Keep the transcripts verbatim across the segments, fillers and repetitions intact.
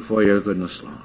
for your goodness, Lord.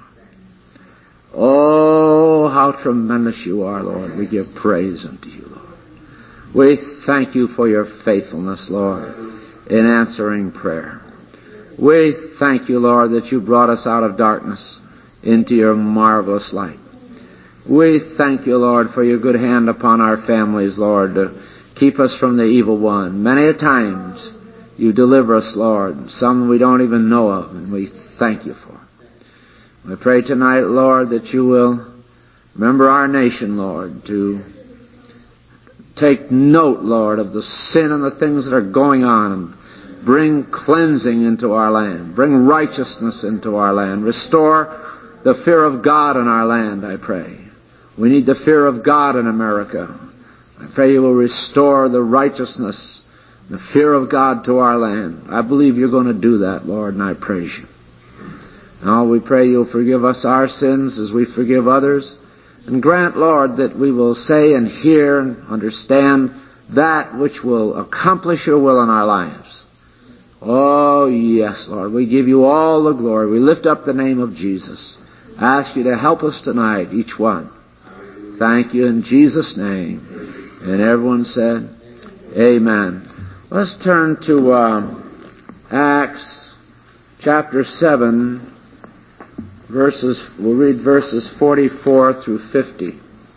Oh, how tremendous you are, Lord. We give praise unto you, Lord. We thank you for your faithfulness, Lord, in answering prayer. We thank you, Lord, that you brought us out of darkness into your marvelous light. We thank you, Lord, for your good hand upon our families, Lord, to keep us from the evil one. Many a times you deliver us, Lord, some we don't even know of, and we thank you for it. We pray tonight, Lord, that you will remember our nation, Lord, to take note, Lord, of the sin and the things that are going on, and bring cleansing into our land. Bring righteousness into our land. Restore the fear of God in our land, I pray. We need the fear of God in America. I pray you will restore the righteousness, the fear of God to our land. I believe you're going to do that, Lord, and I praise you. Now we pray you'll forgive us our sins as we forgive others. And grant, Lord, that we will say and hear and understand that which will accomplish your will in our lives. Oh, yes, Lord. We give you all the glory. We lift up the name of Jesus. I ask you to help us tonight, each one. Thank you in Jesus' name. And everyone said, amen. Let's turn to uh, Acts chapter seven. Verses, we'll read verses forty-four through fifty.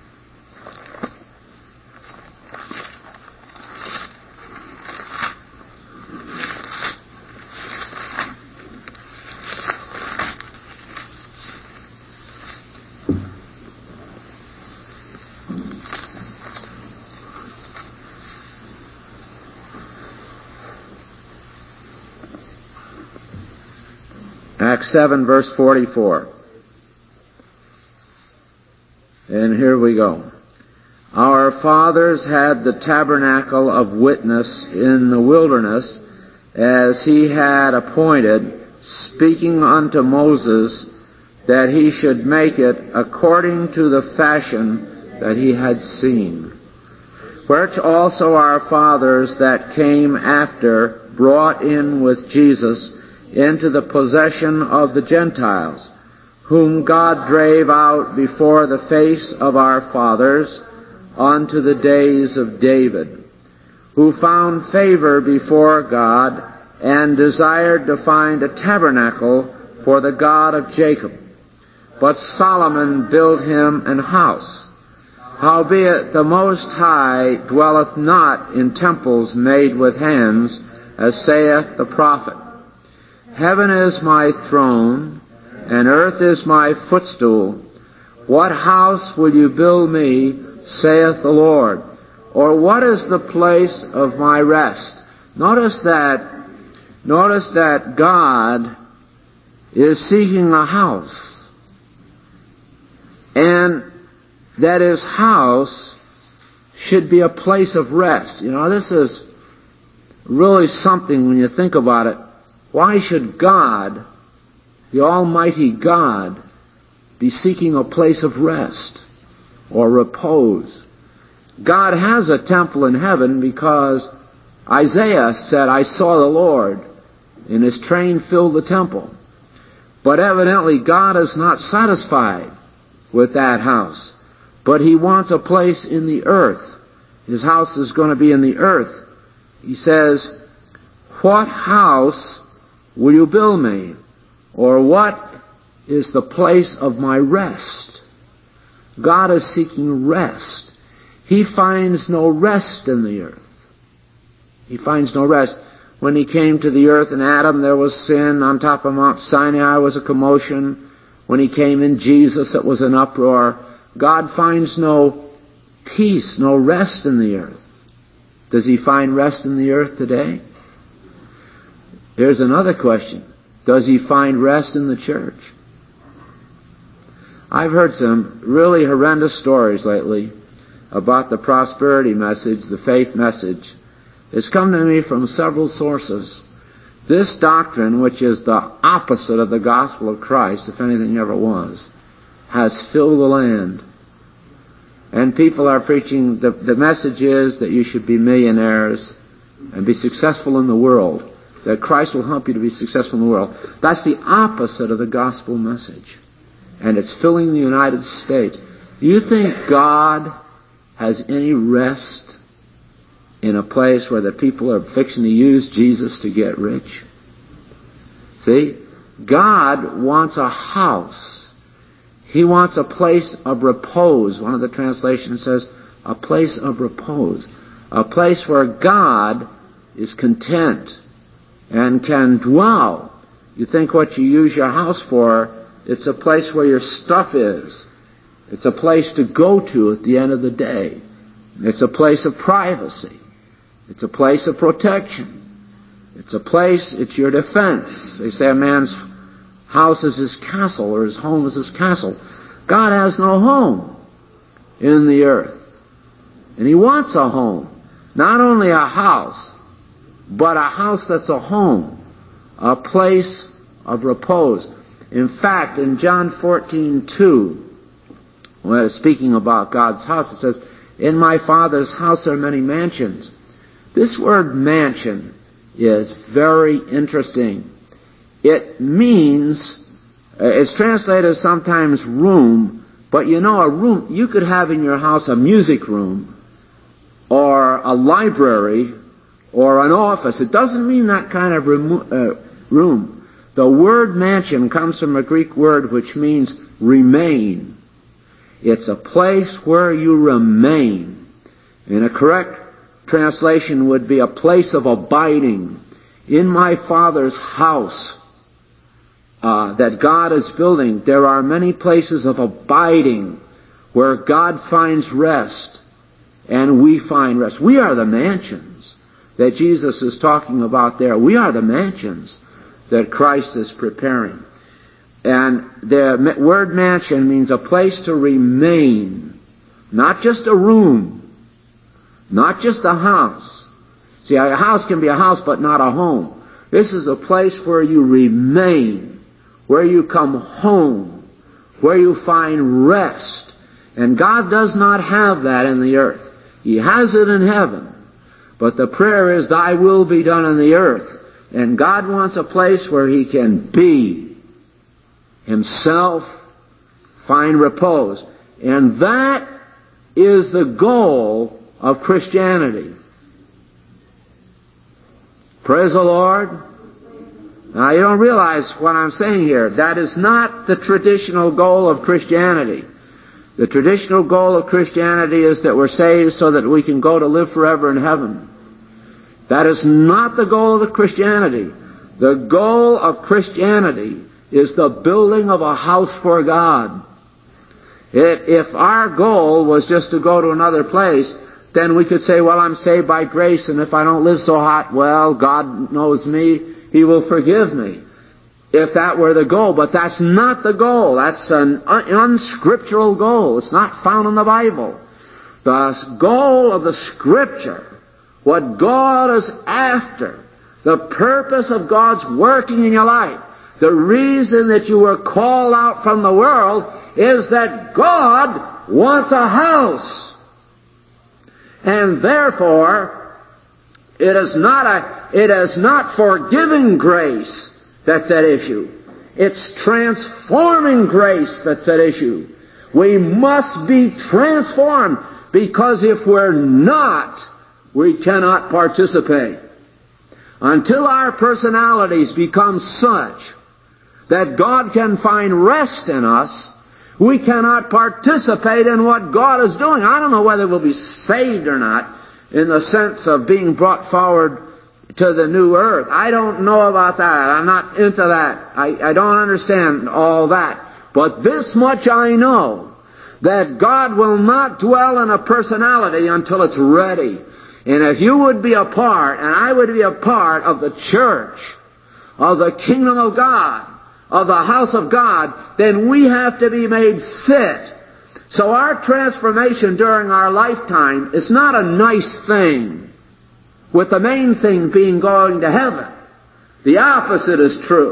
Acts seven, verse forty-four. And here we go. Our fathers had the tabernacle of witness in the wilderness, as he had appointed, speaking unto Moses, that he should make it according to the fashion that he had seen. Which also our fathers that came after brought in with Jesus into the possession of the Gentiles, whom God drave out before the face of our fathers unto the days of David, who found favor before God and desired to find a tabernacle for the God of Jacob. But Solomon built him an house. Howbeit the Most High dwelleth not in temples made with hands, as saith the prophet. Heaven is my throne, and earth is my footstool. What house will you build me, saith the Lord? Or what is the place of my rest? Notice that, notice that God is seeking a house. And that his house should be a place of rest. You know, this is really something when you think about it. Why should God, the Almighty God, be seeking a place of rest or repose? God has a temple in heaven because Isaiah said, I saw the Lord, and his train filled the temple. But evidently God is not satisfied with that house, but he wants a place in the earth. His house is going to be in the earth. He says, what house will you build me? Or what is the place of my rest? God is seeking rest. He finds no rest in the earth. He finds no rest. When he came to the earth in Adam, there was sin. On top of Mount Sinai was a commotion. When he came in Jesus, it was an uproar. God finds no peace, no rest in the earth. Does he find rest in the earth today? Here's another question. Does he find rest in the church? I've heard some really horrendous stories lately about the prosperity message, the faith message. It's come to me from several sources. This doctrine, which is the opposite of the gospel of Christ, if anything ever was, has filled the land. And people are preaching, the, the message is that you should be millionaires and be successful in the world. that Christ will help you to be successful in the world. That's the opposite of the gospel message. And it's filling the United States. Do you think God has any rest in a place where the people are fixing to use Jesus to get rich? See? God wants a house. He wants a place of repose. One of the translations says, a place of repose. A place where God is content and can dwell. You think what you use your house for, it's a place where your stuff is. It's a place to go to at the end of the day. It's a place of privacy. It's a place of protection. It's a place, it's your defense. They say a man's house is his castle, or his home is his castle. God has no home in the earth. And He wants a home. Not only a house, but a house that's a home. A place of repose. In fact, in John fourteen two, when it's speaking about God's house, it says, in my Father's house are many mansions. This word mansion is very interesting. It means, it's translated sometimes room, but you know, a room, you could have in your house a music room, or a library, or an office. It doesn't mean that kind of remo- uh, room. The word mansion comes from a Greek word which means remain. It's a place where you remain. And a correct translation would be a place of abiding. In my Father's house uh, that God is building, there are many places of abiding where God finds rest and we find rest. We are the mansions that Jesus is talking about there. We are the mansions that Christ is preparing. And the word mansion means a place to remain, not just a room. Not just a house. See, a house can be a house but not a home. This is a place where you remain, where you come home, where you find rest. And God does not have that in the earth. He has it in heaven. But the prayer is, thy will be done in the earth. And God wants a place where He can be Himself, find repose. And that is the goal of Christianity. Praise the Lord. Now you don't realize what I'm saying here. That is not the traditional goal of Christianity. The traditional goal of Christianity is that we're saved so that we can go to live forever in heaven. That is not the goal of the Christianity. The goal of Christianity is the building of a house for God. If our goal was just to go to another place, then we could say, well, I'm saved by grace, and if I don't live so hot, well, God knows me. He will forgive me. If that were the goal. But that's not the goal. That's an unscriptural goal. It's not found in the Bible. The goal of the Scripture, what God is after, the purpose of God's working in your life, the reason that you were called out from the world is that God wants a house. And therefore, it is not a, it is not forgiving grace that's at issue. It's transforming grace that's at issue. We must be transformed, because if we're not, we cannot participate. Until our personalities become such that God can find rest in us, we cannot participate in what God is doing. I don't know whether we'll be saved or not in the sense of being brought forward to the new earth. I don't know about that. I'm not into that. I, I don't understand all that. But this much I know, that God will not dwell in a personality until it's ready. And if you would be a part, and I would be a part of the church, of the kingdom of God, of the house of God, then we have to be made fit. So our transformation during our lifetime is not a nice thing, with the main thing being going to heaven. The opposite is true.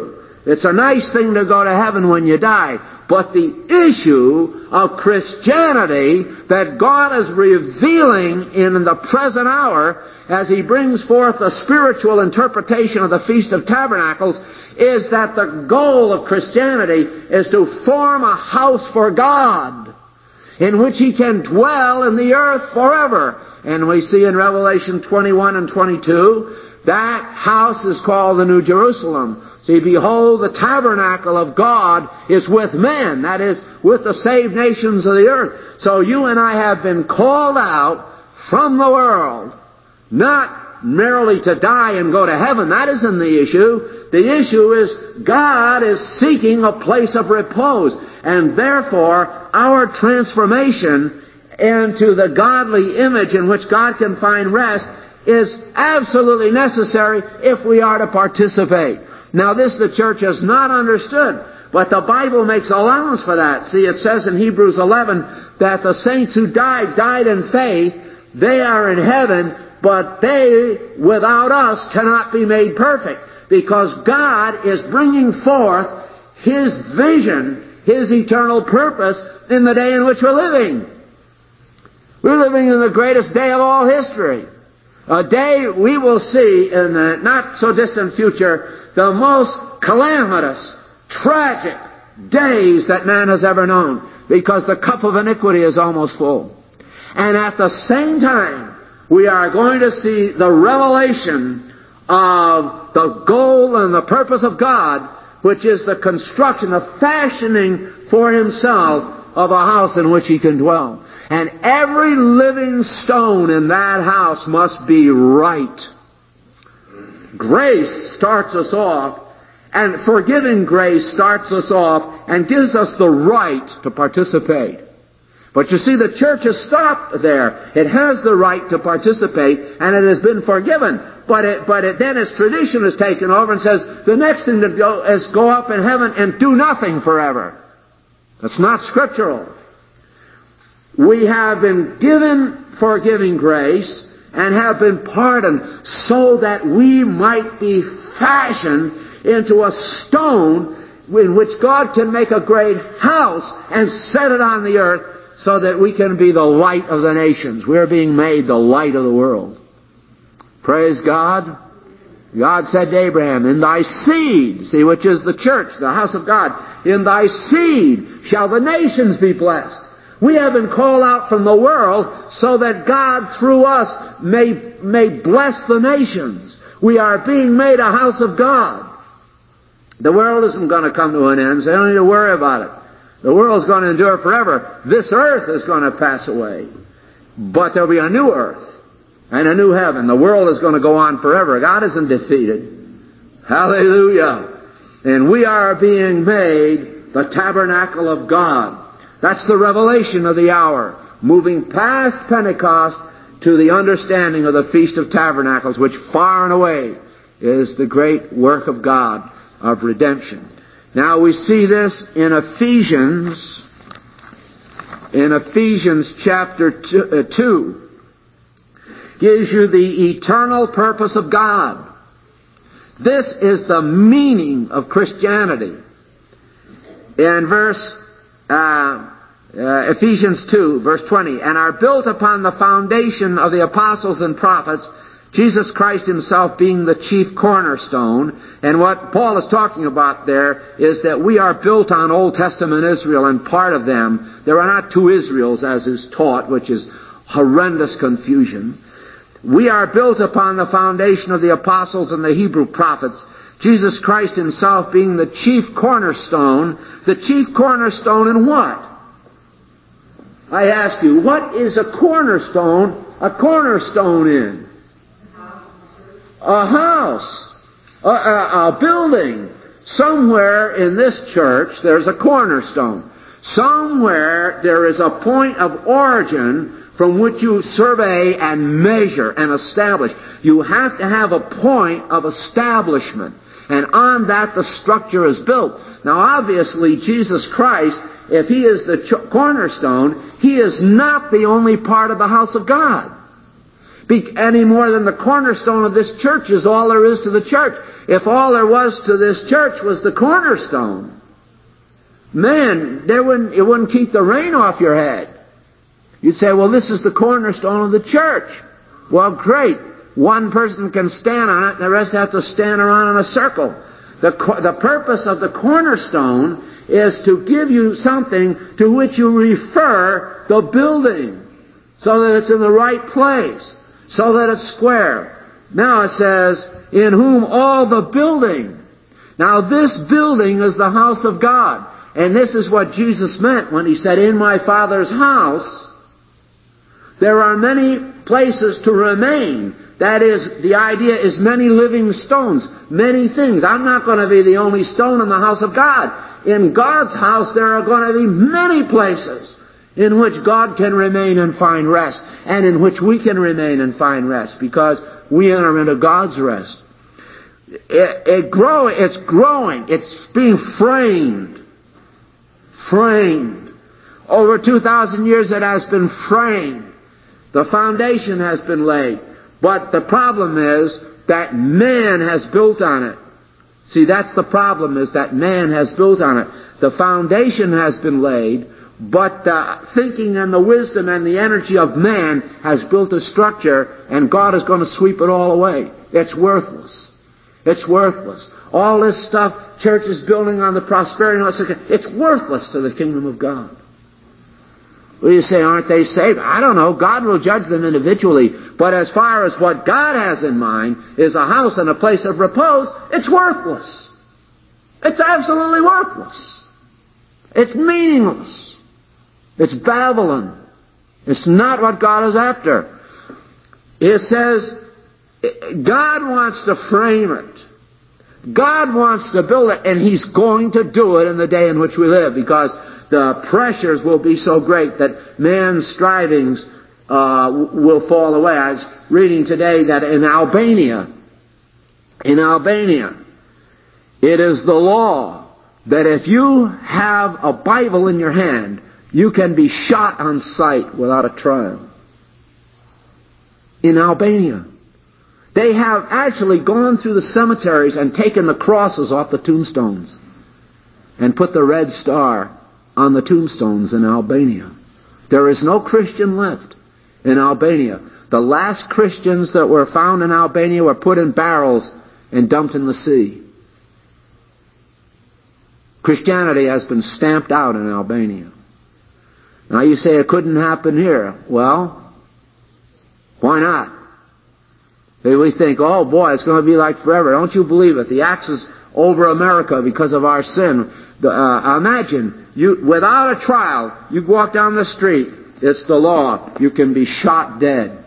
It's a nice thing to go to heaven when you die. But the issue of Christianity that God is revealing in the present hour as He brings forth the spiritual interpretation of the Feast of Tabernacles is that the goal of Christianity is to form a house for God in which He can dwell in the earth forever. And we see in Revelation twenty-one and twenty-two, that house is called the New Jerusalem. See, behold, the tabernacle of God is with men. That is, with the saved nations of the earth. So you and I have been called out from the world, not merely to die and go to heaven. That isn't the issue. The issue is God is seeking a place of repose. And therefore, our transformation into the godly image in which God can find rest is absolutely necessary if we are to participate. Now this the church has not understood, but the Bible makes allowance for that. See, it says in Hebrews eleven that the saints who died, died in faith. They are in heaven, but they, without us, cannot be made perfect, because God is bringing forth His vision, His eternal purpose in the day in which we're living. We're living in the greatest day of all history. A day we will see in the not-so-distant future the most calamitous, tragic days that man has ever known, because the cup of iniquity is almost full. And at the same time, we are going to see the revelation of the goal and the purpose of God, which is the construction, the fashioning for Himself of a house in which He can dwell. And every living stone in that house must be right. Grace starts us off, and forgiving grace starts us off and gives us the right to participate. But you see, the church has stopped there. It has the right to participate, and it has been forgiven. But it, but it, then its tradition is taken over and says, the next thing to go is go up in heaven and do nothing forever. That's not scriptural. We have been given forgiving grace and have been pardoned so that we might be fashioned into a stone in which God can make a great house and set it on the earth so that we can be the light of the nations. We're being made the light of the world. Praise God. God said to Abraham, in thy seed, see, which is the church, the house of God, in thy seed shall the nations be blessed. We have been called out from the world so that God, through us, may, may bless the nations. We are being made a house of God. The world isn't going to come to an end, so you don't need to worry about it. The world is going to endure forever. This earth is going to pass away. But there'll be a new earth and a new heaven. The world is going to go on forever. God isn't defeated. Hallelujah. And we are being made the tabernacle of God. That's the revelation of the hour, moving past Pentecost to the understanding of the Feast of Tabernacles, which far and away is the great work of God of redemption. Now we see this in Ephesians, in Ephesians chapter two. Gives you the eternal purpose of God. This is the meaning of Christianity. In verse uh, uh, Ephesians two, verse twenty, and are built upon the foundation of the apostles and prophets, Jesus Christ Himself being the chief cornerstone. And what Paul is talking about there is that we are built on Old Testament Israel, and part of them, there are not two Israels as is taught, which is horrendous confusion. We are built upon the foundation of the apostles and the Hebrew prophets, Jesus Christ Himself being the chief cornerstone. The chief cornerstone in what? I ask you, what is a cornerstone a cornerstone in? A house. A, a, a building. Somewhere in this church there's a cornerstone. Somewhere there is a point of origin from which you survey and measure and establish. You have to have a point of establishment. And on that the structure is built. Now obviously Jesus Christ, if He is the ch- cornerstone, He is not the only part of the house of God. Be any more than the cornerstone of this church is all there is to the church. If all there was to this church was the cornerstone, man, there wouldn't, it wouldn't keep the rain off your head. You'd say, well, this is the cornerstone of the church. Well, great. One person can stand on it, and the rest have to stand around in a circle. The, the purpose of the cornerstone is to give you something to which you refer the building, so that it's in the right place, so that it's square. Now it says, in whom all the building. Now this building is the house of God. And this is what Jesus meant when He said, in my Father's house there are many places to remain. That is, the idea is many living stones, many things. I'm not going to be the only stone in the house of God. In God's house there are going to be many places in which God can remain and find rest, and in which we can remain and find rest, because we enter into God's rest. It, it grow, it's growing. It's being framed. Framed. Over two thousand years it has been framed. The foundation has been laid. But the problem is that man has built on it. See, that's the problem, is that man has built on it. The foundation has been laid, but the thinking and the wisdom and the energy of man has built a structure, and God is going to sweep it all away. It's worthless. It's worthless. All this stuff, churches building on the prosperity, it's worthless to the kingdom of God. Well, you say, aren't they saved? I don't know. God will judge them individually. But as far as what God has in mind is a house and a place of repose, it's worthless. It's absolutely worthless. It's meaningless. It's Babylon. It's not what God is after. It says, God wants to frame it. God wants to build it, and He's going to do it in the day in which we live, because the pressures will be so great that man's strivings uh, will fall away. I was reading today that in Albania, in Albania, it is the law that if you have a Bible in your hand, you can be shot on sight without a trial. In Albania. They have actually gone through the cemeteries and taken the crosses off the tombstones and put the red star on the tombstones in Albania. There is no Christian left in Albania. The last Christians that were found in Albania were put in barrels and dumped in the sea. Christianity has been stamped out in Albania. Now you say it couldn't happen here. Well, why not? We think, oh boy, it's going to be like forever. Don't you believe it? The axe is over America because of our sin. The, uh, imagine, you without a trial, you walk down the street. It's the law. You can be shot dead.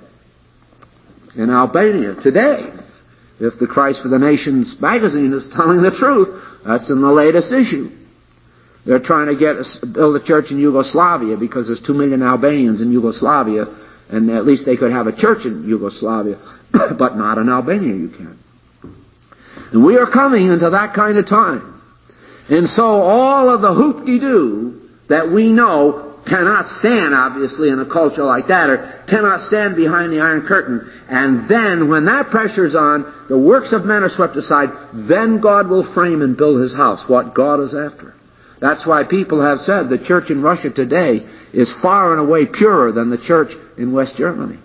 In Albania today, if the Christ for the Nations magazine is telling the truth, that's in the latest issue. They're trying to get build a church in Yugoslavia because there's two million Albanians in Yugoslavia, and at least they could have a church in Yugoslavia. But not in Albania you can. And we are coming into that kind of time. And so all of the hoop-de-doo that we know cannot stand, obviously, in a culture like that, or cannot stand behind the Iron Curtain. And then, when that pressure's on, the works of men are swept aside, then God will frame and build His house, what God is after. That's why people have said the church in Russia today is far and away purer than the church in West Germany.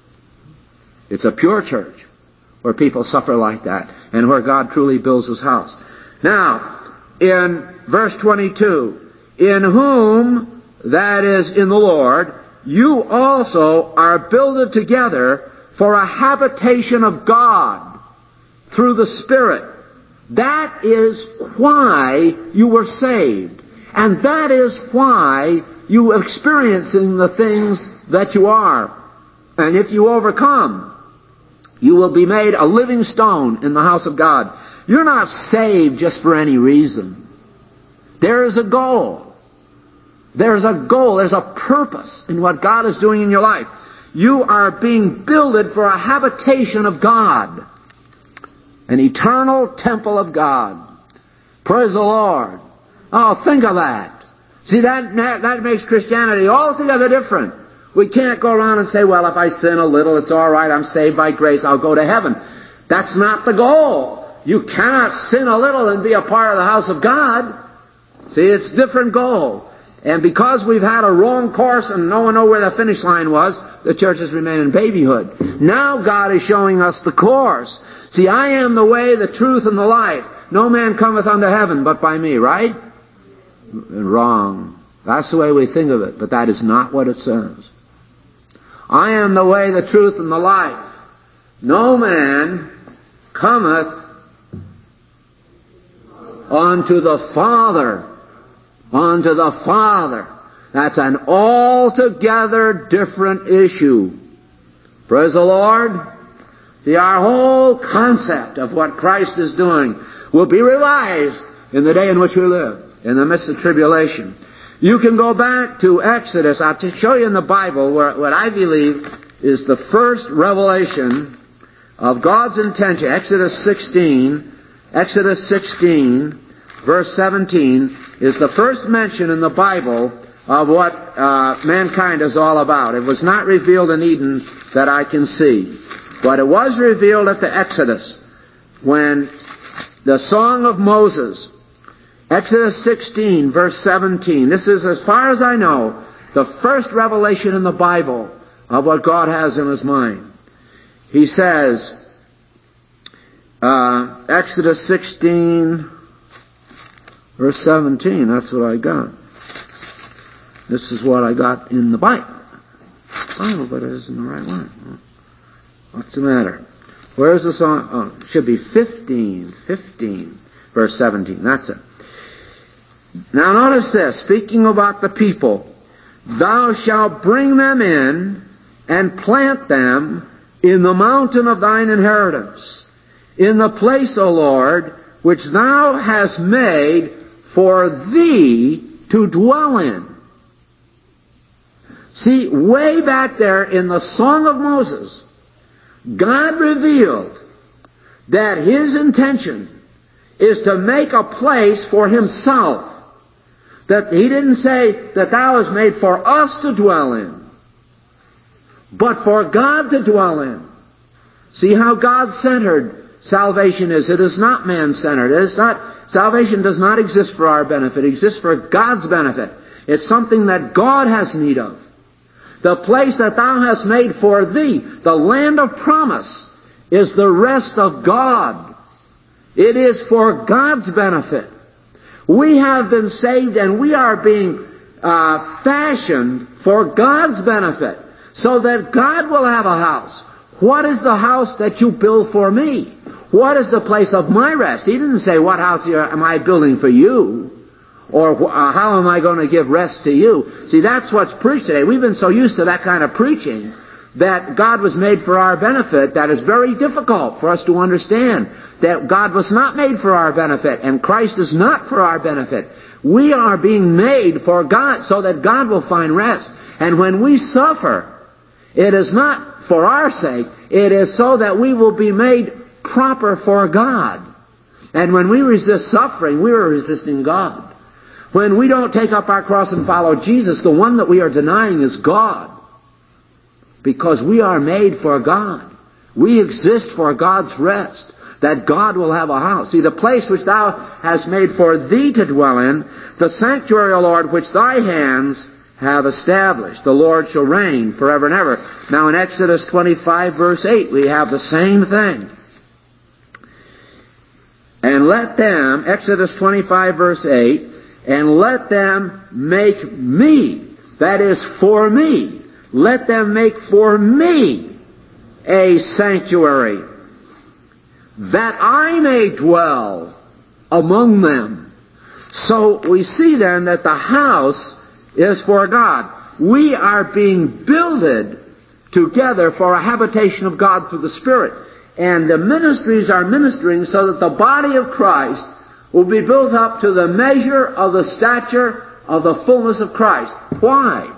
It's a pure church where people suffer like that and where God truly builds His house. Now, in verse twenty-two, in whom, that is in the Lord, you also are builded together for a habitation of God through the Spirit. That is why you were saved. And that is why you are experiencing the things that you are. And if you overcome, you will be made a living stone in the house of God. You're not saved just for any reason. There is a goal. There's a goal. There's a purpose in what God is doing in your life. You are being builded for a habitation of God. An eternal temple of God. Praise the Lord. Oh, think of that. See, that, that, that makes Christianity altogether different. We can't go around and say, well, if I sin a little, it's all right, I'm saved by grace, I'll go to heaven. That's not the goal. You cannot sin a little and be a part of the house of God. See, it's a different goal. And because we've had a wrong course and no one knew where the finish line was, the church has remained in babyhood. Now God is showing us the course. See, I am the way, the truth, and the life. No man cometh unto heaven but by me, right? Wrong. That's the way we think of it, but that is not what it says. I am the way, the truth, and the life. No man cometh unto the Father. Unto the Father. That's an altogether different issue. Praise the Lord. See, our whole concept of what Christ is doing will be revised in the day in which we live, in the midst of tribulation. You can go back to Exodus. I'll show you in the Bible where what I believe is the first revelation of God's intention. Exodus sixteen, Exodus sixteen, verse seventeen, is the first mention in the Bible of what uh, mankind is all about. It was not revealed in Eden that I can see, but it was revealed at the Exodus when the Song of Moses, Exodus sixteen, verse seventeen. This is, as far as I know, the first revelation in the Bible of what God has in His mind. He says, uh, Exodus sixteen, verse seventeen, that's what I got. This is what I got in the Bible. Bible, but it isn't the right one. What's the matter? Where's the song? Oh, it should be fifteen, fifteen, verse seventeen. That's it. Now notice this, speaking about the people. Thou shalt bring them in and plant them in the mountain of thine inheritance, in the place, O Lord, which thou hast made for thee to dwell in. See, way back there in the Song of Moses, God revealed that His intention is to make a place for Himself. That He didn't say that thou was made for us to dwell in, but for God to dwell in. See how God-centered salvation is. It is not man-centered. It is not, salvation does not exist for our benefit. It exists for God's benefit. It's something that God has need of. The place that thou hast made for thee, the land of promise, is the rest of God. It is for God's benefit. We have been saved and we are being uh, fashioned for God's benefit, so that God will have a house. What is the house that you build for me? What is the place of my rest? He didn't say, what house am I building for you? Or uh, how am I going to give rest to you? See, that's what's preached today. We've been so used to that kind of preaching that God was made for our benefit that is very difficult for us to understand. That God was not made for our benefit, and Christ is not for our benefit. We are being made for God, so that God will find rest. And when we suffer, it is not for our sake, it is so that we will be made proper for God. And when we resist suffering, we are resisting God. When we don't take up our cross and follow Jesus, the one that we are denying is God. Because we are made for God. We exist for God's rest. That God will have a house. See, the place which thou hast made for thee to dwell in, the sanctuary, O Lord, which thy hands have established. The Lord shall reign forever and ever. Now in Exodus twenty-five, verse eight, we have the same thing. And let them, Exodus twenty-five, verse eight, and let them make me, that is for me, let them make for me a sanctuary, that I may dwell among them. So we see then that the house is for God. We are being builded together for a habitation of God through the Spirit. And the ministries are ministering so that the body of Christ will be built up to the measure of the stature of the fullness of Christ. Why?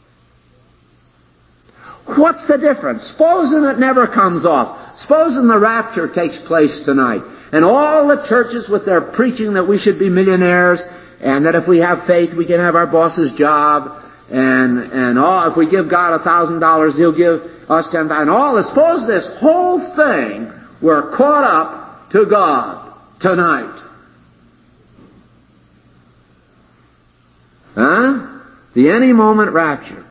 What's the difference? Supposing it never comes off. Supposing the rapture takes place tonight, and all the churches with their preaching that we should be millionaires, and that if we have faith we can have our boss's job, and and all. If we give God a thousand dollars, He'll give us ten thousand. And all. Suppose this whole thing were caught up to God tonight. Huh? The any moment rapture.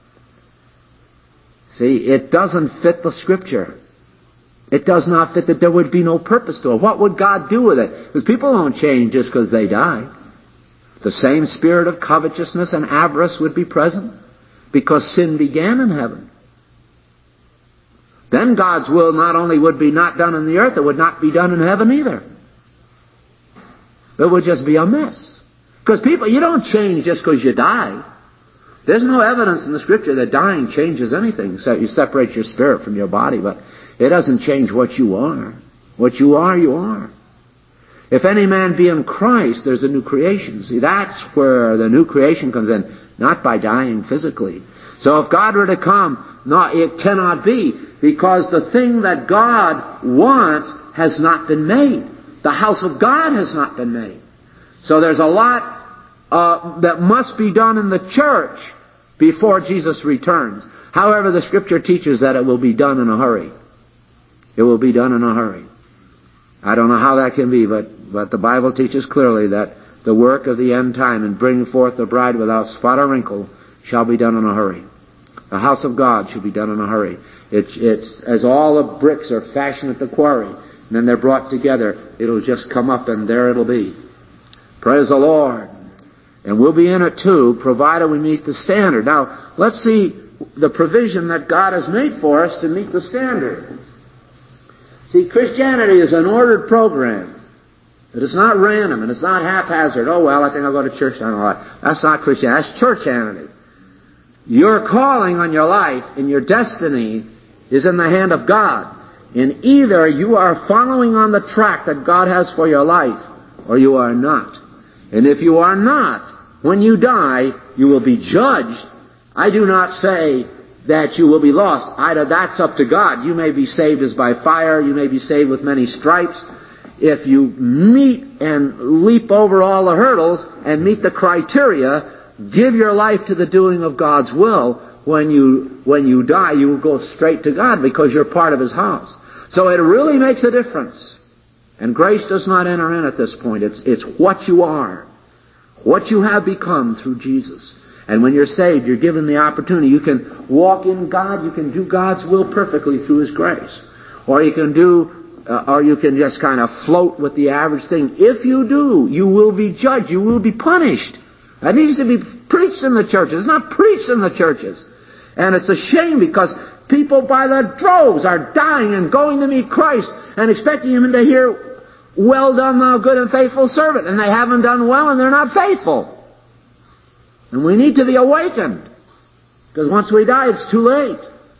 See, it doesn't fit the Scripture. It does not fit that there would be no purpose to it. What would God do with it? Because people don't change just because they die. The same spirit of covetousness and avarice would be present because sin began in heaven. Then God's will not only would be not done on the earth, it would not be done in heaven either. It would just be a mess. Because people, you don't change just because you die. There's no evidence in the Scripture that dying changes anything, except you separate your spirit from your body, but it doesn't change what you are. What you are, you are. If any man be in Christ, there's a new creation. See, that's where the new creation comes in, not by dying physically. So if God were to come, no, it cannot be, because the thing that God wants has not been made. The house of God has not been made. So there's a lot uh, that must be done in the church before Jesus returns. However, the Scripture teaches that it will be done in a hurry. It will be done in a hurry. I don't know how that can be, but, but the Bible teaches clearly that the work of the end time and bringing forth the bride without spot or wrinkle shall be done in a hurry. The house of God shall be done in a hurry. It's, it's as all the bricks are fashioned at the quarry, and then they're brought together, it'll just come up and there it'll be. Praise the Lord. And we'll be in it too, provided we meet the standard. Now, let's see the provision that God has made for us to meet the standard. See, Christianity is an ordered program. It is not random, and it's not haphazard. Oh, well, I think I'll go to church now. That's not Christianity. That's churchianity. Your calling on your life and your destiny is in the hand of God. And either you are following on the track that God has for your life, or you are not. And if you are not, when you die, you will be judged. I do not say that you will be lost. Either that's up to God. You may be saved as by fire. You may be saved with many stripes. If you meet and leap over all the hurdles and meet the criteria, give your life to the doing of God's will, when you, when you die, you will go straight to God because you're part of His house. So it really makes a difference. And grace does not enter in at this point. It's, it's what you are, what you have become through Jesus. And when you're saved, you're given the opportunity. You can walk in God. You can do God's will perfectly through His grace. Or you can do, uh, or you can just kind of float with the average thing. If you do, you will be judged. You will be punished. That needs to be preached in the churches. It's not preached in the churches. And it's a shame because people by the droves are dying and going to meet Christ and expecting Him to hear, "Well done, thou good and faithful servant." And they haven't done well and they're not faithful. And we need to be awakened. Because once we die, it's too late.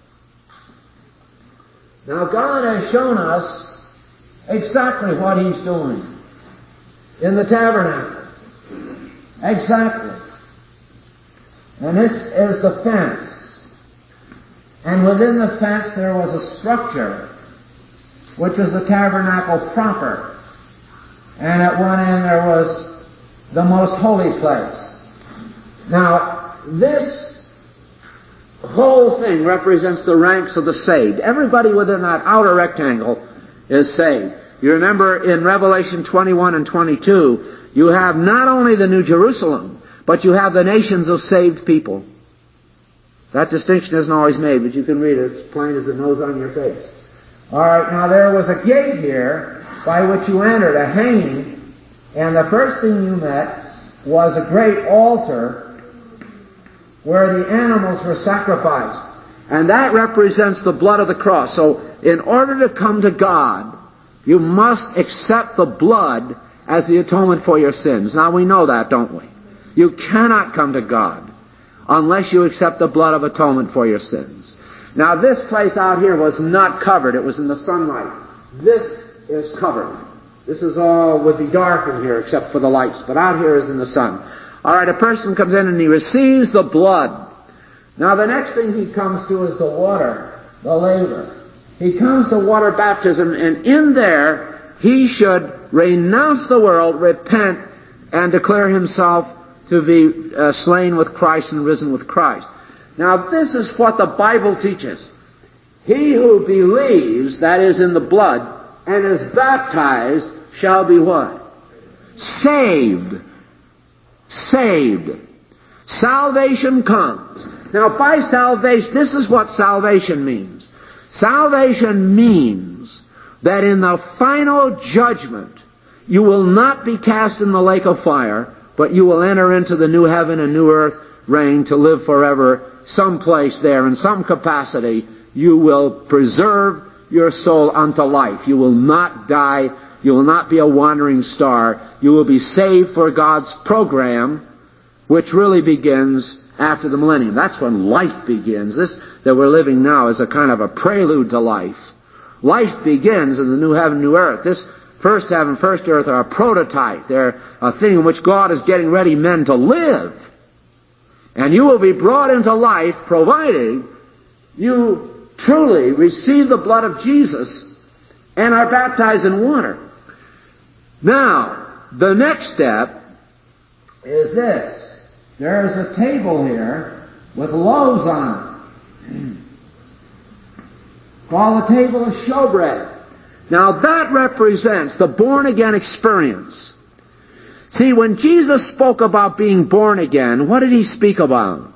Now, God has shown us exactly what He's doing in the tabernacle. Exactly. And this is the fence. And within the fence there was a structure, which was the tabernacle proper. And at one end there was the most holy place. Now, this whole thing represents the ranks of the saved. Everybody within that outer rectangle is saved. You remember in Revelation twenty-one and twenty-two, you have not only the New Jerusalem, but you have the nations of saved people. That distinction isn't always made, but you can read it. It's plain as the nose on your face. All right, now there was a gate here by which you entered, a hanging, and the first thing you met was a great altar where the animals were sacrificed. And that represents the blood of the cross. So in order to come to God, you must accept the blood as the atonement for your sins. Now we know that, don't we? You cannot come to God unless you accept the blood of atonement for your sins. Now this place out here was not covered. It was in the sunlight. This is covered. This is all, would be dark in here except for the lights. But out here is in the sun. All right, a person comes in and he receives the blood. Now the next thing he comes to is the water, the laver. He comes to water baptism, and in there he should renounce the world, repent, and declare himself to be uh, slain with Christ and risen with Christ. Now this is what the Bible teaches. He who believes, that is in the blood, and is baptized shall be what? Saved. Saved. Salvation comes. Now by salvation, this is what salvation means. Salvation means that in the final judgment, you will not be cast in the lake of fire, but you will enter into the new heaven and new earth reign to live forever someplace there. In some capacity, you will preserve your soul unto life. You will not die. You will not be a wandering star. You will be saved for God's program, which really begins after the millennium. That's when life begins. This that we're living now is a kind of a prelude to life. Life begins in the new heaven, new earth. This first heaven, first earth are a prototype. They're a thing in which God is getting ready men to live. And you will be brought into life provided you truly receive the blood of Jesus and are baptized in water. Now, the next step is this. There is a table here with loaves on it. Called the table of showbread. Now that represents the born-again experience. See, when Jesus spoke about being born again, what did he speak about?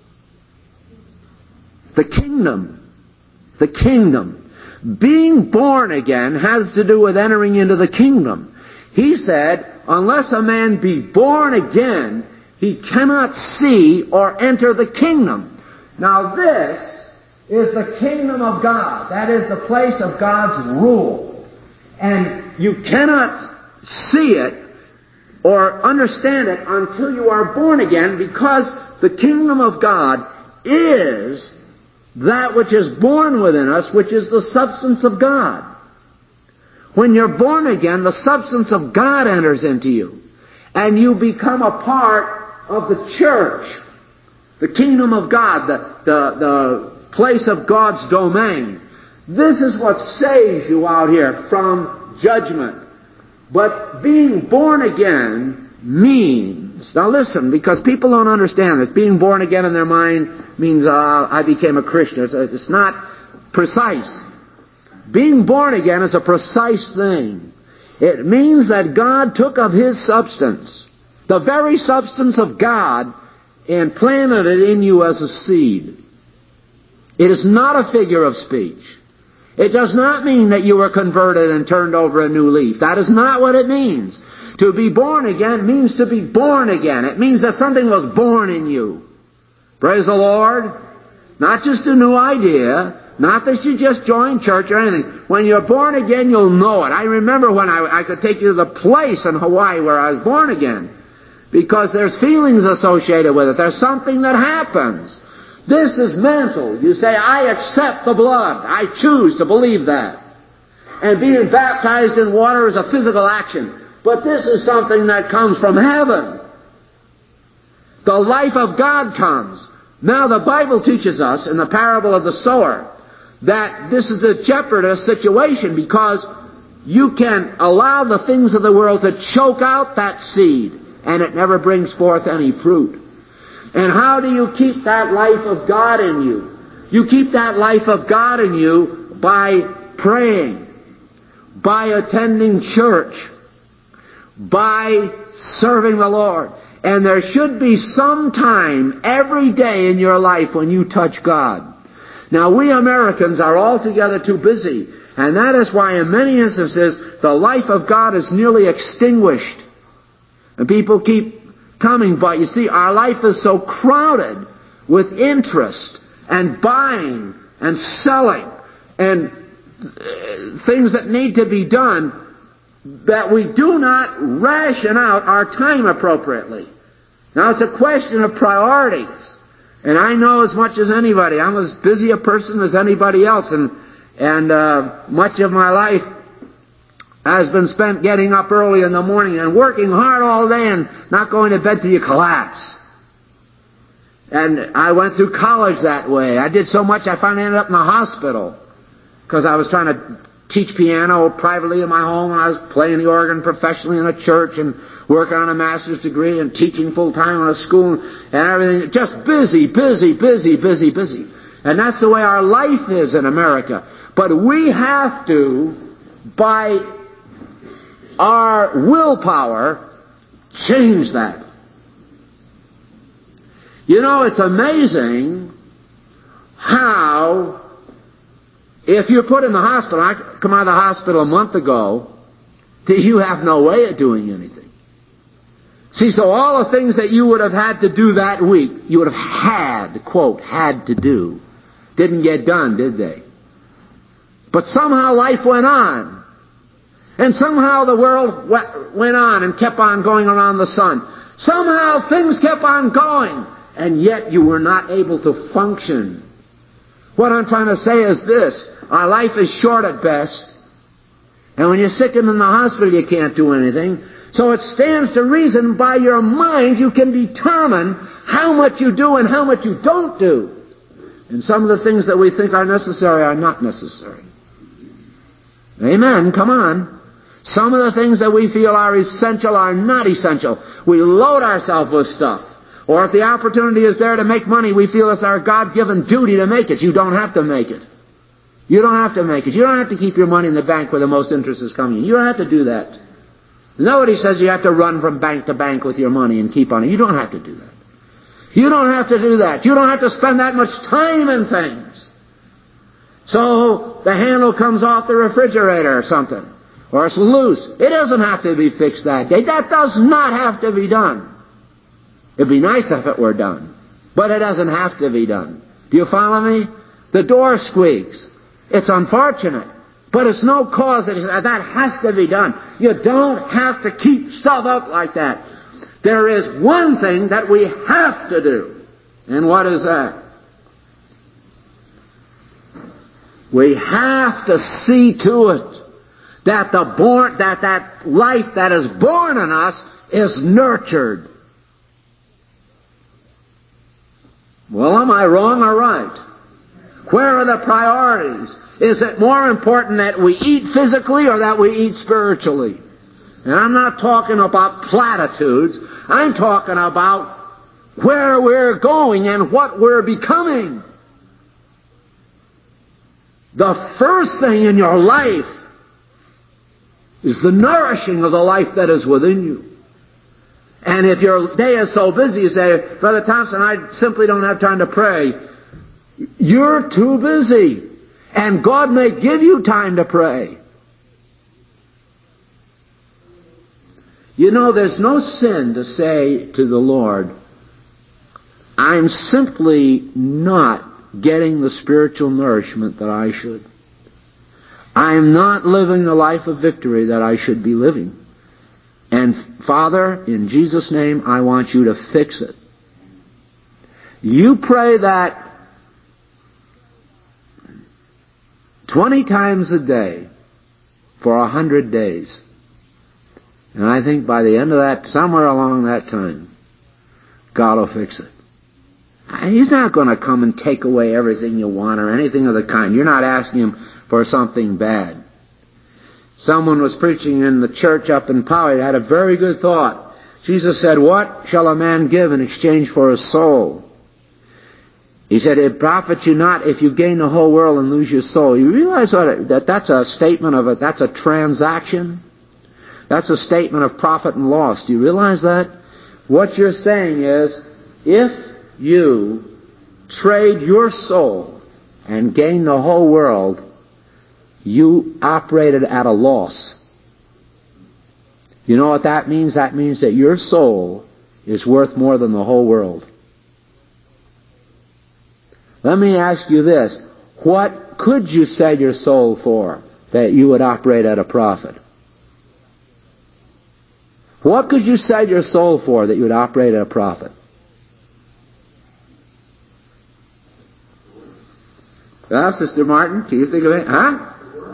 The kingdom. The kingdom. Being born again has to do with entering into the kingdom. He said, unless a man be born again, he cannot see or enter the kingdom. Now this is the kingdom of God. That is the place of God's rule. And you cannot see it or understand it until you are born again, because the kingdom of God is that which is born within us, which is the substance of God. When you're born again, the substance of God enters into you, and you become a part of the church, the kingdom of God, the, the, the place of God's domain. This is what saves you out here from judgment. But being born again means, now listen, because people don't understand this, being born again in their mind means uh, I became a Christian. It's, it's not precise. Being born again is a precise thing. It means that God took of His substance, the very substance of God, and planted it in you as a seed. It is not a figure of speech. It does not mean that you were converted and turned over a new leaf. That is not what it means. To be born again means to be born again. It means that something was born in you. Praise the Lord. Not just a new idea. Not that you just joined church or anything. When you're born again, you'll know it. I remember when I, I could take you to the place in Hawaii where I was born again. Because there's feelings associated with it. There's something that happens. This is mental. You say, I accept the blood. I choose to believe that. And being baptized in water is a physical action. But this is something that comes from heaven. The life of God comes. Now the Bible teaches us in the parable of the sower that this is a jeopardous situation, because you can allow the things of the world to choke out that seed, and it never brings forth any fruit. And how do you keep that life of God in you? You keep that life of God in you by praying, by attending church, by serving the Lord. And there should be some time every day in your life when you touch God. Now, we Americans are altogether too busy, and that is why in many instances the life of God is nearly extinguished. And people keep coming, but you see, our life is so crowded with interest and buying and selling and things that need to be done that we do not ration out our time appropriately. Now, it's a question of priorities. And I know as much as anybody. I'm as busy a person as anybody else. And, and uh, much of my life has been spent getting up early in the morning and working hard all day and not going to bed till you collapse. And I went through college that way. I did so much I finally ended up in the hospital because I was trying to teach piano privately in my home, and I was playing the organ professionally in a church and working on a master's degree and teaching full-time in a school and everything. Just busy, busy, busy, busy, busy. And that's the way our life is in America. But we have to, by our willpower, change that. You know, it's amazing how, if you're put in the hospital, I come out of the hospital a month ago, you have no way of doing anything. See, so all the things that you would have had to do that week, you would have had, quote, had to do, didn't get done, did they? But somehow life went on. And somehow the world went on and kept on going around the sun. Somehow things kept on going, and yet you were not able to function. What I'm trying to say is this: our life is short at best, and when you're sick and in the hospital you can't do anything. So it stands to reason by your mind you can determine how much you do and how much you don't do. And some of the things that we think are necessary are not necessary. Amen. Come on. Some of the things that we feel are essential are not essential. We load ourselves with stuff. Or if the opportunity is there to make money, we feel it's our God-given duty to make it. You don't have to make it. You don't have to make it. You don't have to keep your money in the bank where the most interest is coming in. You don't have to do that. Nobody says you have to run from bank to bank with your money and keep on it. You don't have to do that. You don't have to do that. You don't have to spend that much time in things. So the handle comes off the refrigerator or something, or it's loose. It doesn't have to be fixed that day. That does not have to be done. It'd be nice if it were done, but it doesn't have to be done. Do you follow me? The door squeaks. It's unfortunate, but it's no cause that that has to be done. You don't have to keep stuff up like that. There is one thing that we have to do. And what is that? We have to see to it that the born, that that life that is born in us is nurtured. Well, am I wrong or right? Where are the priorities? Is it more important that we eat physically or that we eat spiritually? And I'm not talking about platitudes. I'm talking about where we're going and what we're becoming. The first thing in your life is the nourishing of the life that is within you. And if your day is so busy, you say, Brother Thompson, I simply don't have time to pray. You're too busy. And God may give you time to pray. You know, there's no sin to say to the Lord, I'm simply not getting the spiritual nourishment that I should. I am not living the life of victory that I should be living. And Father, in Jesus' name, I want you to fix it. You pray that twenty times a day for a hundred days. And I think by the end of that, somewhere along that time, God will fix it. He's not going to come and take away everything you want or anything of the kind. You're not asking Him for something bad. Someone was preaching in the church up in Poway, had a very good thought. Jesus said, what shall a man give in exchange for his soul? He said, it profits you not if you gain the whole world and lose your soul. You realize what it, that that's a statement of it, that's a transaction? That's a statement of profit and loss. Do you realize that? What you're saying is, if you trade your soul and gain the whole world, you operated at a loss. You know what that means? That means that your soul is worth more than the whole world. Let me ask you this. What could you sell your soul for that you would operate at a profit? What could you sell your soul for that you would operate at a profit? Well, Sister Martin, can you think of it? Huh?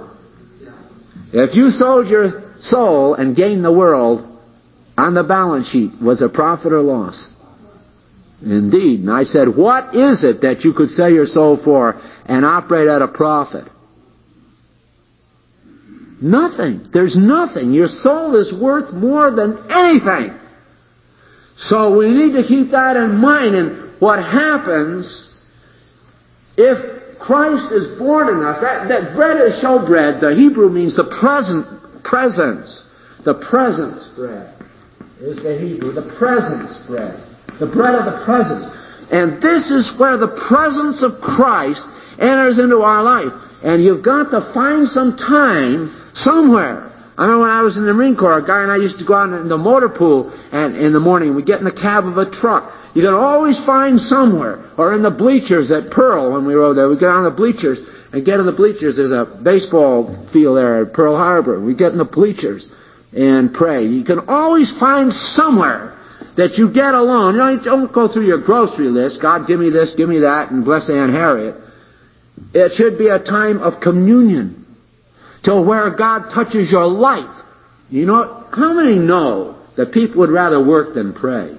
If you sold your soul and gained the world, on the balance sheet, was it profit or loss? Indeed. And I said, what is it that you could sell your soul for and operate at a profit? Nothing. There's nothing. Your soul is worth more than anything. So we need to keep that in mind. And what happens if Christ is born in us? That, that bread is showbread. The Hebrew means the present presence. The presence bread is the Hebrew. The presence bread. The bread of the presence. And this is where the presence of Christ enters into our life. And you've got to find some time somewhere. I remember when I was in the Marine Corps, a guy and I used to go out in the motor pool and in the morning. We'd get in the cab of a truck. You can always find somewhere. Or in the bleachers at Pearl when we rode there. We'd get on the bleachers and get in the bleachers. There's a baseball field there at Pearl Harbor. We'd get in the bleachers and pray. You can always find somewhere that you get alone. You know, you don't go through your grocery list. God, give me this, give me that, and bless Aunt Harriet. It should be a time of communion to where God touches your life. You know, how many know that people would rather work than pray?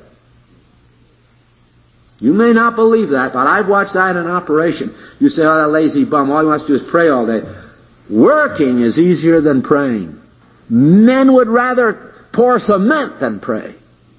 You may not believe that, but I've watched that in operation. You say, oh, that lazy bum, all he wants to do is pray all day. Working is easier than praying. Men would rather pour cement than pray.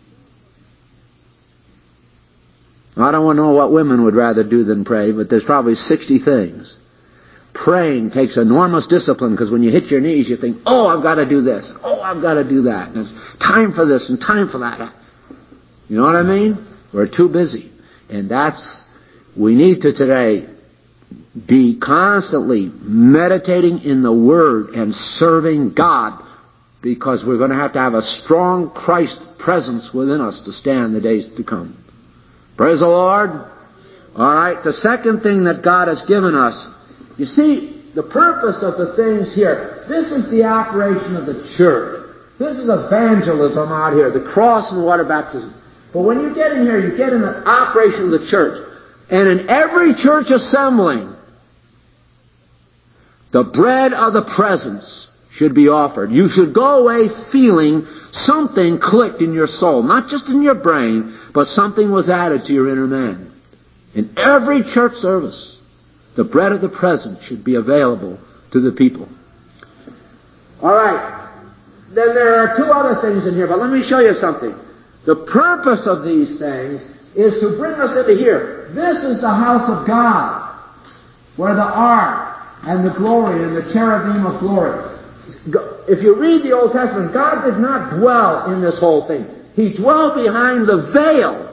I don't want to know what women would rather do than pray, but there's probably sixty things. Praying takes enormous discipline, because when you hit your knees, you think, oh, I've got to do this. Oh, I've got to do that. And it's time for this and time for that. You know what I mean? We're too busy. And that's, we need to today be constantly meditating in the Word and serving God, because we're going to have to have a strong Christ presence within us to stand the days to come. Praise the Lord. All right, the second thing that God has given us, you see, the purpose of the things here, this is the operation of the church. This is evangelism out here, the cross and water baptism. But when you get in here, you get in the operation of the church. And in every church assembling, the bread of the presence should be offered. You should go away feeling something clicked in your soul. Not just in your brain, but something was added to your inner man. In every church service, the bread of the presence should be available to the people. All right. Then there are two other things in here, but let me show you something. The purpose of these things is to bring us into here. This is the house of God, where the ark and the glory and the cherubim of glory. If you read the Old Testament, God did not dwell in this whole thing. He dwelt behind the veil.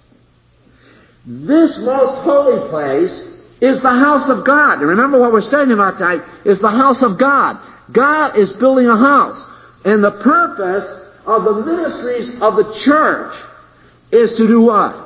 This most holy place is the house of God. And remember what we're studying about tonight is the house of God. God is building a house. And the purpose of the ministries of the church is to do what?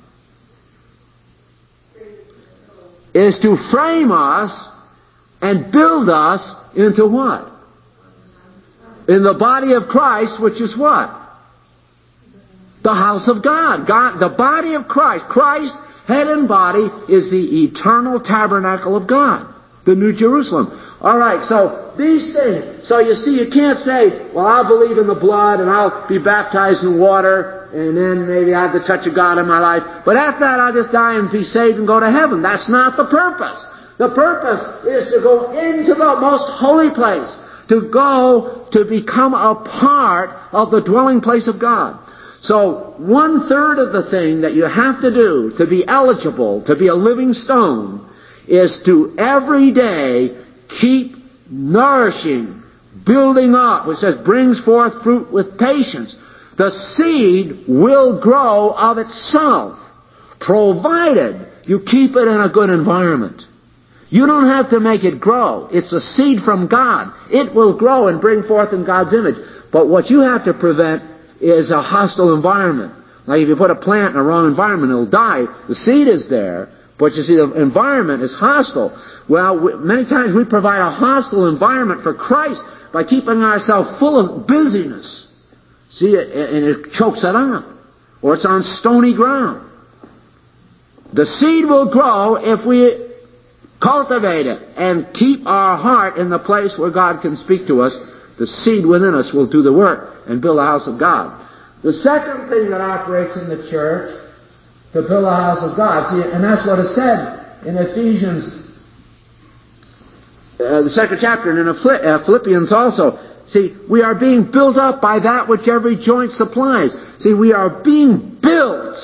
Is to frame us and build us into what? In the body of Christ, which is what? The house of God. God, the body of Christ. Christ, head and body, is the eternal tabernacle of God. The New Jerusalem. All right, so these things. So you see, you can't say, well, I'll believe in the blood and I'll be baptized in water and then maybe I have the touch of God in my life. But after that, I'll just die and be saved and go to heaven. That's not the purpose. The purpose is to go into the most holy place. To go to become a part of the dwelling place of God. So one third of the thing that you have to do to be eligible, to be a living stone, is to every day keep nourishing, building up, which says brings forth fruit with patience. The seed will grow of itself, provided you keep it in a good environment. You don't have to make it grow. It's a seed from God. It will grow and bring forth in God's image. But what you have to prevent is a hostile environment. Like if you put a plant in a wrong environment, it'll die. The seed is there, but you see the environment is hostile. Well, we, many times we provide a hostile environment for Christ by keeping ourselves full of busyness. See, and it chokes it out. Or it's on stony ground. The seed will grow if we cultivate it and keep our heart in the place where God can speak to us. The seed within us will do the work and build a house of God. The second thing that operates in the church to build a house of God, see, and that's what is said in Ephesians uh, the second chapter, and in Philippians also. See, we are being built up by that which every joint supplies. See, we are being built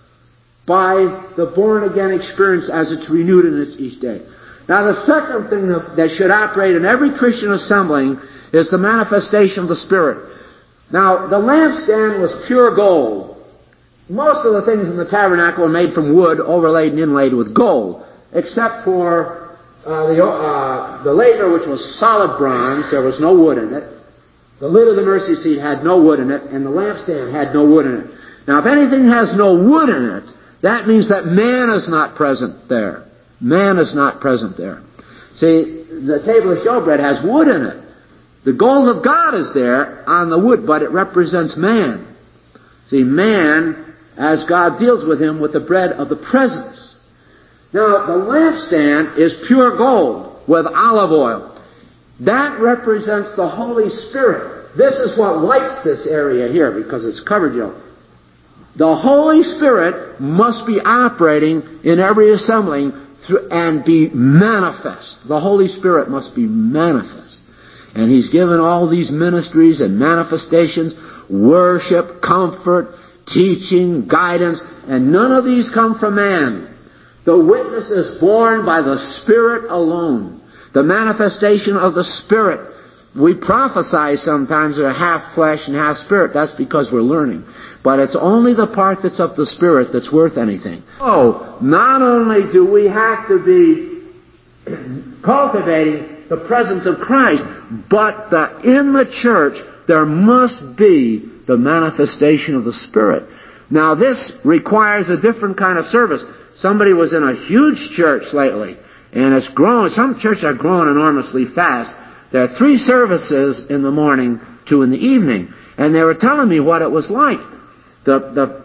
by the born-again experience as it's renewed in it each day. Now, the second thing that should operate in every Christian assembling is the manifestation of the Spirit. Now, the lampstand was pure gold. Most of the things in the tabernacle were made from wood, overlaid and inlaid with gold, except for uh, the, uh, the laver, which was solid bronze. There was no wood in it. The lid of the mercy seat had no wood in it, and the lampstand had no wood in it. Now, if anything has no wood in it, that means that man is not present there. Man is not present there. See, the table of showbread has wood in it. The gold of God is there on the wood, but it represents man. See, man, as God deals with him with the bread of the presence. Now, the lampstand is pure gold with olive oil. That represents the Holy Spirit. This is what lights this area here, because it's covered, you know. The Holy Spirit must be operating in every assembling through, and be manifest. The Holy Spirit must be manifest. And He's given all these ministries and manifestations, worship, comfort, teaching, guidance, and none of these come from man. The witness is born by the Spirit alone. The manifestation of the Spirit. We prophesy sometimes that are half flesh and half spirit. That's because we're learning. But it's only the part that's of the Spirit that's worth anything. Oh, not only do we have to be cultivating the presence of Christ, but that in the church there must be the manifestation of the Spirit. Now this requires a different kind of service. Somebody was in a huge church lately, and it's grown. Some churches are growing enormously fast. There are three services in the morning, two in the evening. And they were telling me what it was like. The, the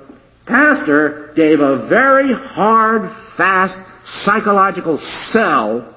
pastor gave a very hard, fast, psychological sell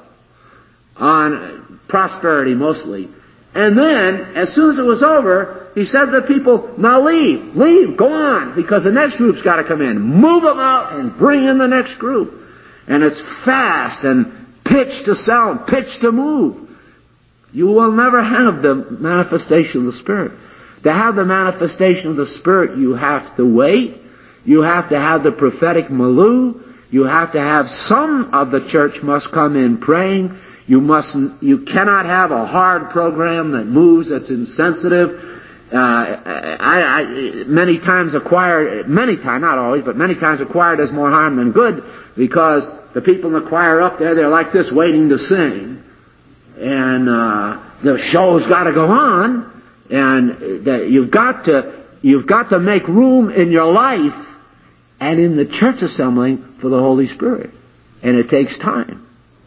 on prosperity mostly. And then, as soon as it was over, he said to the people, now leave, leave, go on, because the next group's got to come in. Move them out and bring in the next group. And it's fast and pitch to sell and pitch to move. You will never have the manifestation of the Spirit. To have the manifestation of the Spirit, you have to wait. You have to have the prophetic milieu. You have to have some of the church must come in praying. You mustn't, you cannot have a hard program that moves, that's insensitive. Uh, I, I, many times acquired, many times, not always, but many times acquired does more harm than good, because the people in the choir up there, they're like this waiting to sing. And uh, the show's got to go on, and that you've got to you've got to make room in your life and in the church assembling for the Holy Spirit, and it takes time.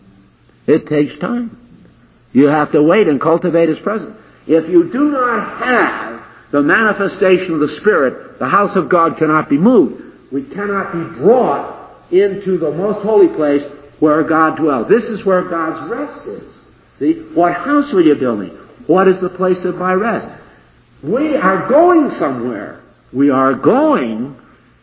It takes time. You have to wait and cultivate His presence. If you do not have the manifestation of the Spirit, the house of God cannot be moved. We cannot be brought into the most holy place where God dwells. This is where God's rest is. See, what house are you building? What is the place of my rest? We are going somewhere. We are going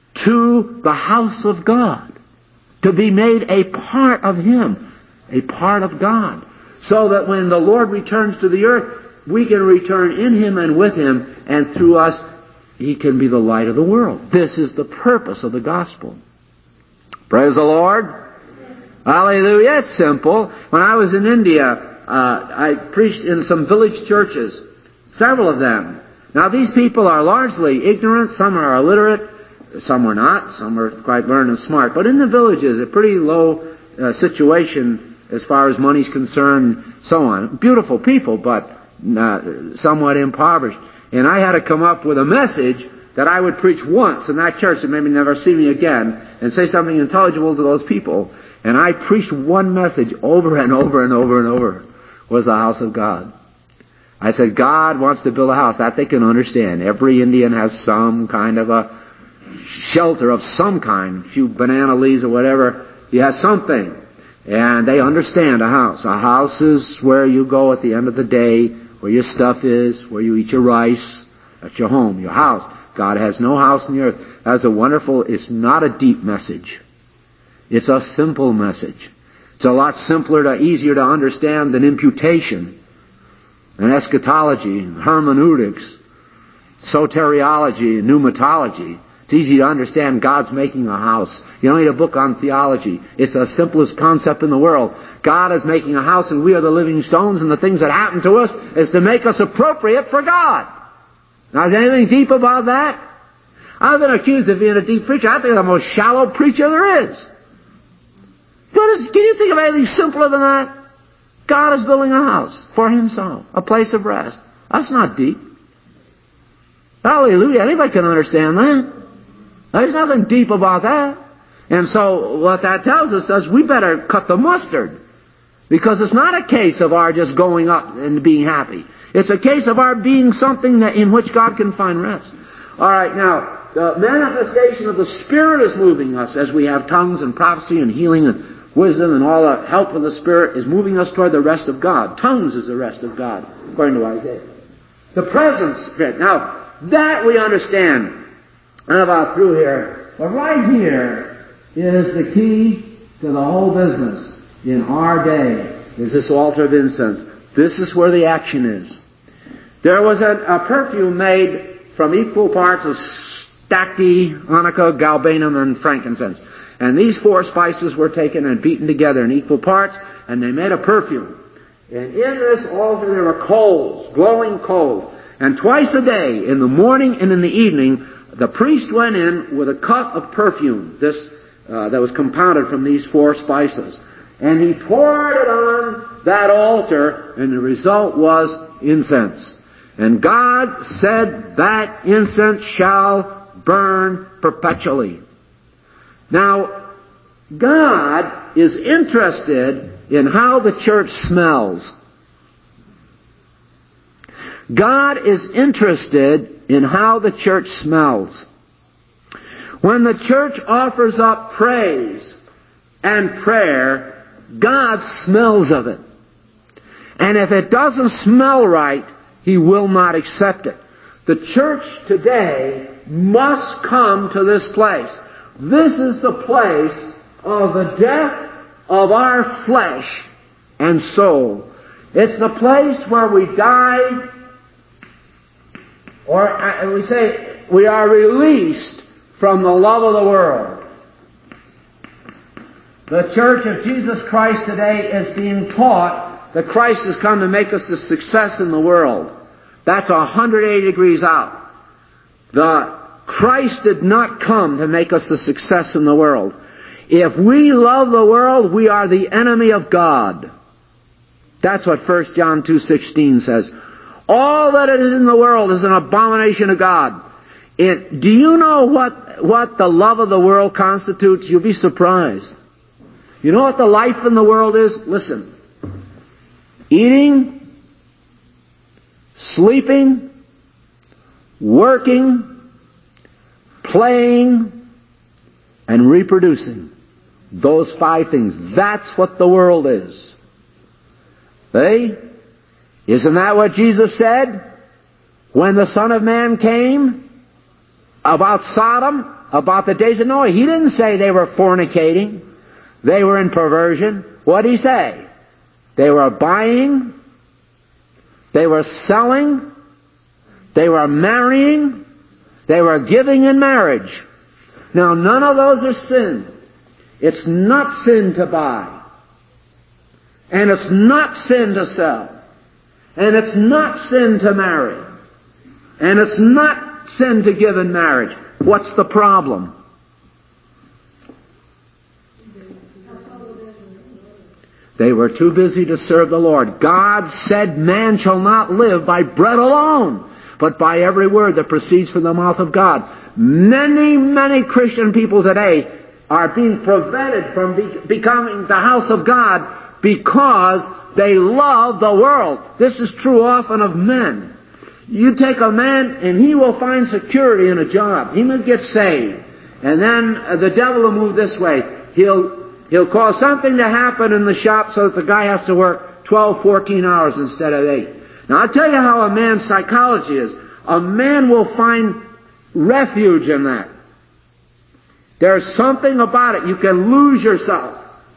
to the house of God, to be made a part of Him, a part of God, so that when the Lord returns to the earth, we can return in Him and with Him, and through us, He can be the light of the world. This is the purpose of the gospel. Praise the Lord. Hallelujah. It's simple. When I was in India, Uh, I preached in some village churches, several of them. Now these people are largely ignorant, some are illiterate, some are not, some are quite learned and smart. But in the villages, a pretty low uh, situation as far as money's concerned, so on. Beautiful people, but uh, somewhat impoverished. And I had to come up with a message that I would preach once in that church and maybe never see me again, and say something intelligible to those people. And I preached one message over and over and over and over. Was the house of God. I said, God wants to build a house. That they can understand. Every Indian has some kind of a shelter of some kind. A few banana leaves or whatever. He has something. And they understand a house. A house is where you go at the end of the day, where your stuff is, where you eat your rice. That's your home, your house. God has no house on the earth. That's a wonderful, it's not a deep message. It's a simple message. It's a lot simpler, to, easier to understand than imputation and eschatology, and hermeneutics, soteriology, and pneumatology. It's easy to understand God's making a house. You don't need a book on theology. It's the simplest concept in the world. God is making a house and we are the living stones, and the things that happen to us is to make us appropriate for God. Now, is there anything deep about that? I've been accused of being a deep preacher. I think I'm the most shallow preacher there is. Can you think of anything simpler than that? God is building a house for Himself, a place of rest. That's not deep. Hallelujah. Anybody can understand that. There's nothing deep about that. And so what that tells us is we better cut the mustard. Because it's not a case of our just going up and being happy. It's a case of our being something that in which God can find rest. All right, now, the manifestation of the Spirit is moving us as we have tongues and prophecy and healing and wisdom and all the help of the Spirit is moving us toward the rest of God. Tongues is the rest of God, according to Isaiah. The presence Spirit. Now, that we understand. I'm about through here. But right here is the key to the whole business in our day, is this altar of incense. This is where the action is. There was a, a perfume made from equal parts of stacte, onycha, galbanum, and frankincense. And these four spices were taken and beaten together in equal parts, and they made a perfume. And in this altar there were coals, glowing coals. And twice a day, in the morning and in the evening, the priest went in with a cup of perfume, this uh, that was compounded from these four spices. And he poured it on that altar, and the result was incense. And God said, that incense shall burn perpetually. Now, God is interested in how the church smells. God is interested in how the church smells. When the church offers up praise and prayer, God smells of it. And if it doesn't smell right, He will not accept it. The church today must come to this place. This is the place of the death of our flesh and soul. It's the place where we die, or we say we are released from the love of the world. The Church of Jesus Christ today is being taught that Christ has come to make us a success in the world. That's one hundred eighty degrees out. The Christ did not come to make us a success in the world. If we love the world, we are the enemy of God. That's what First John two sixteen says. All that is in the world is an abomination to God. It, do you know what, what the love of the world constitutes? You'll be surprised. You know what the life in the world is? Listen. Eating, sleeping, working, playing, and reproducing. Those five things. That's what the world is. Hey? Isn't that what Jesus said when the Son of Man came about Sodom, about the days of Noah? He didn't say they were fornicating. They were in perversion. What did He say? They were buying. They were selling. They were marrying. They were giving in marriage. Now, none of those are sin. It's not sin to buy. And it's not sin to sell. And it's not sin to marry. And it's not sin to give in marriage. What's the problem? They were too busy to serve the Lord. God said, man shall not live by bread alone, but by every word that proceeds from the mouth of God. Many, many Christian people today are being prevented from be- becoming the house of God because they love the world. This is true often of men. You take a man and he will find security in a job. He may get saved. And then uh, the devil will move this way. He'll, he'll cause something to happen in the shop so that the guy has to work twelve, fourteen hours instead of eight. Now I'll tell you how a man's psychology is. A man will find refuge in that. There's something about it. You can lose yourself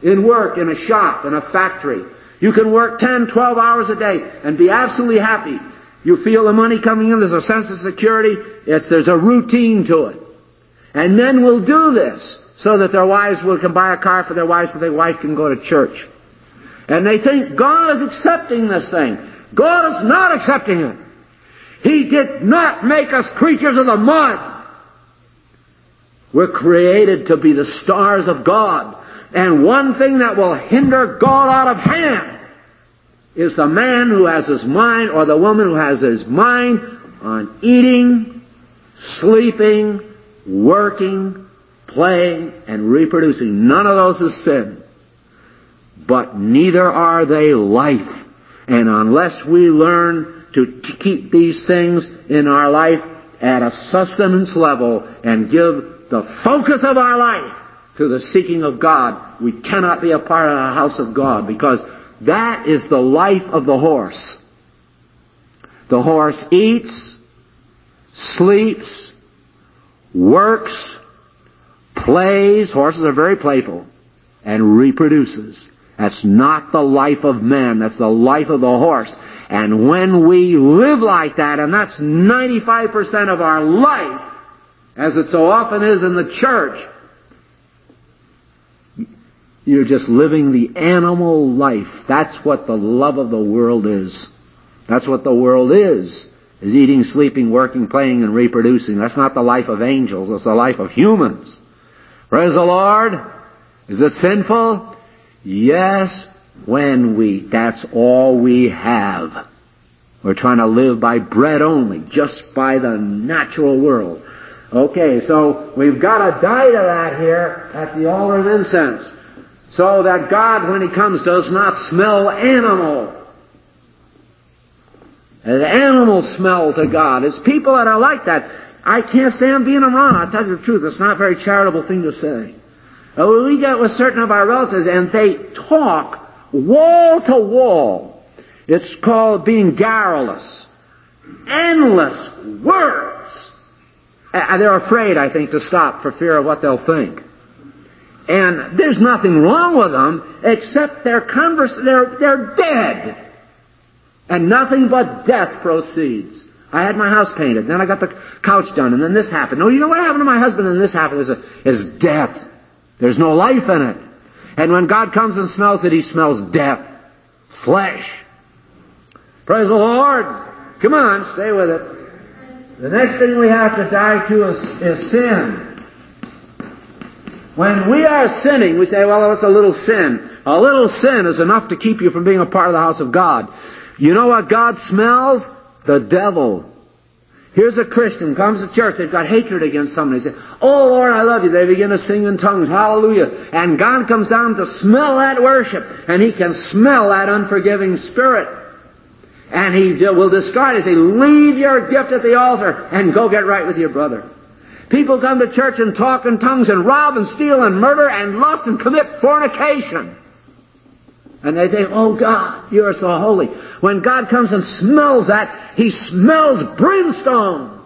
in work, in a shop, in a factory. You can work ten, twelve hours a day and be absolutely happy. You feel the money coming in, there's a sense of security, it's, there's a routine to it. And men will do this so that their wives will can buy a car for their wives so their wife can go to church. And they think God is accepting this thing. God is not accepting it. He did not make us creatures of the mud. We're created to be the stars of God. And one thing that will hinder God out of hand is the man who has his mind, or the woman who has his mind on eating, sleeping, working, playing, and reproducing. None of those is sin. But neither are they life. And unless we learn to keep these things in our life at a sustenance level and give the focus of our life to the seeking of God, we cannot be a part of the house of God, because that is the life of the horse. The horse eats, sleeps, works, plays, horses are very playful, and reproduces. That's not the life of man, that's the life of the horse. And when we live like that, and that's ninety-five percent of our life, as it so often is in the church, you're just living the animal life. That's what the love of the world is. That's what the world is. Is eating, sleeping, working, playing, and reproducing. That's not the life of angels. It's the life of humans. Praise the Lord. Is it sinful? Yes, when we, that's all we have. We're trying to live by bread only, just by the natural world. Okay, so we've got to die to that here at the altar of incense, so that God, when He comes, does not smell animal. An animal smell to God. It's people that are like that. I can't stand being around. I'll tell you the truth. It's not a very charitable thing to say. But when we get with certain of our relatives and they talk wall to wall, it's called being garrulous. Endless words. And they're afraid, I think, to stop for fear of what they'll think. And there's nothing wrong with them, except their converse, they're, they're dead. And nothing but death proceeds. I had my house painted, then I got the couch done, and then this happened. Oh, you know what happened to my husband, and this happened, is, a, is death. There's no life in it. And when God comes and smells it, He smells death. Flesh. Praise the Lord. Come on, stay with it. The next thing we have to die to is, is sin. When we are sinning, we say, well, it's a little sin. A little sin is enough to keep you from being a part of the house of God. You know what God smells? The devil. Here's a Christian, comes to church, they've got hatred against somebody. They say, oh Lord, I love you. They begin to sing in tongues, hallelujah. And God comes down to smell that worship, and He can smell that unforgiving spirit. And He will discard it. Say, leave your gift at the altar and go get right with your brother. People come to church and talk in tongues and rob and steal and murder and lust and commit fornication. And they think, oh God, you are so holy. When God comes and smells that, He smells brimstone.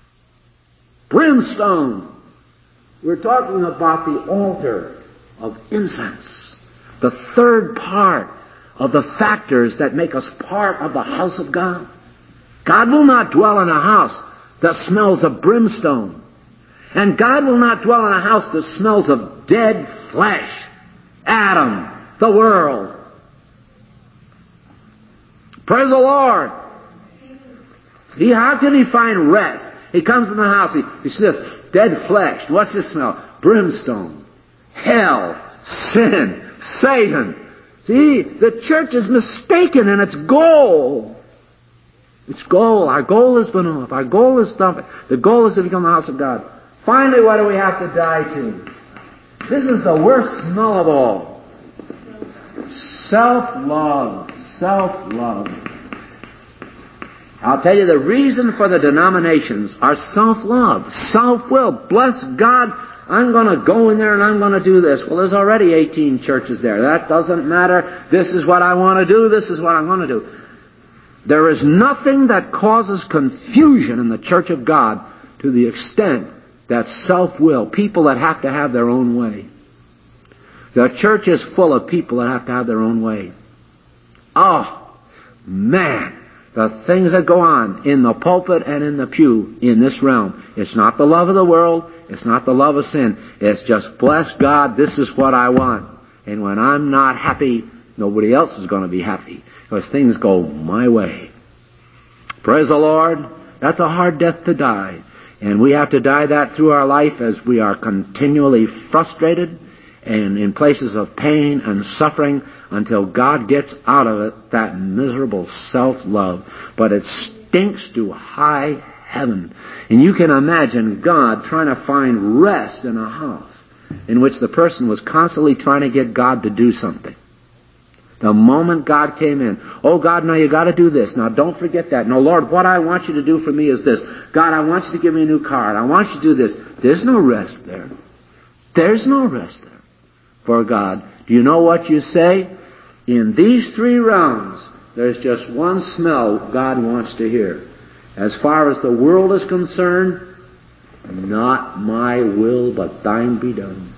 Brimstone. We're talking about the altar of incense. The third part of the factors that make us part of the house of God. God will not dwell in a house that smells of brimstone. And God will not dwell in a house that smells of dead flesh. Adam, the world. Praise the Lord. He, how can He find rest? He comes in the house, he, he says, dead flesh. What's this smell? Brimstone. Hell. Sin. Satan. See, the church is mistaken in its goal. Its goal. Our goal has been off. Our goal is stuff. The goal is to become the house of God. Finally, what do we have to die to? This is the worst smell of all. Self-love. Self-love. I'll tell you, the reason for the denominations are self-love, self-will. Bless God, I'm going to go in there and I'm going to do this. Well, there's already eighteen churches there. That doesn't matter. This is what I want to do. This is what I'm going to do. There is nothing that causes confusion in the church of God to the extent that self-will, people that have to have their own way. The church is full of people that have to have their own way. Oh, man, the things that go on in the pulpit and in the pew in this realm. It's not the love of the world. It's not the love of sin. It's just, bless God, this is what I want. And when I'm not happy, nobody else is going to be happy, because things go my way. Praise the Lord. That's a hard death to die. And we have to die that through our life as we are continually frustrated and in places of pain and suffering until God gets out of it that miserable self-love. But it stinks to high heaven. And you can imagine God trying to find rest in a house in which the person was constantly trying to get God to do something. The moment God came in, oh God, now you got to do this. Now don't forget that. No, Lord, what I want you to do for me is this. God, I want you to give me a new car. I want you to do this. There's no rest there. There's no rest there for God. Do you know what you say? In these three realms, there's just one smell God wants to hear. As far as the world is concerned, not my will, but thine be done.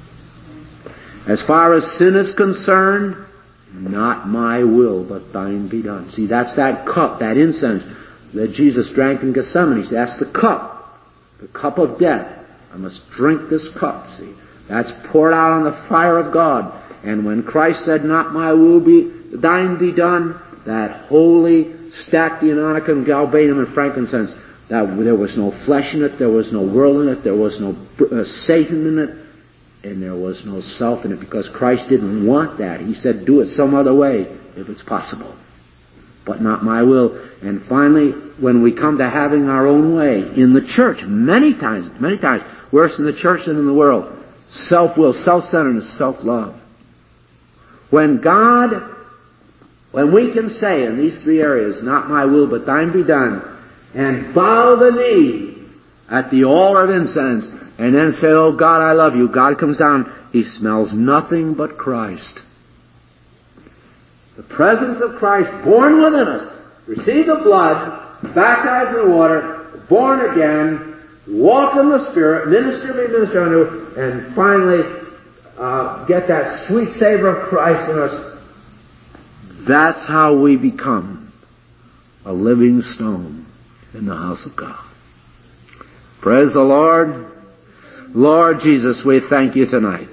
As far as sin is concerned, not my will, but thine be done. See, that's that cup, that incense that Jesus drank in Gethsemane. See, that's the cup, the cup of death. I must drink this cup, see. That's poured out on the fire of God. And when Christ said, not my will, be thine be done, that holy stachyonic and galbanum and frankincense, that there was no flesh in it, there was no world in it, there was no uh, Satan in it, and there was no self in it, because Christ didn't want that. He said, do it some other way if it's possible, but not my will. And finally, when we come to having our own way in the church, many times, many times, worse in the church than in the world, self-will, self-centeredness, self-love. When God, when we can say in these three areas, not my will, but thine be done, and bow the knee at the altar of incense, and then say, oh God, I love you. God comes down. He smells nothing but Christ. The presence of Christ born within us. Receive the blood, baptized in the water, born again, walk in the Spirit, minister be minister unto, and finally uh, get that sweet savor of Christ in us. That's how we become a living stone in the house of God. Praise the Lord. Lord Jesus, we thank you tonight.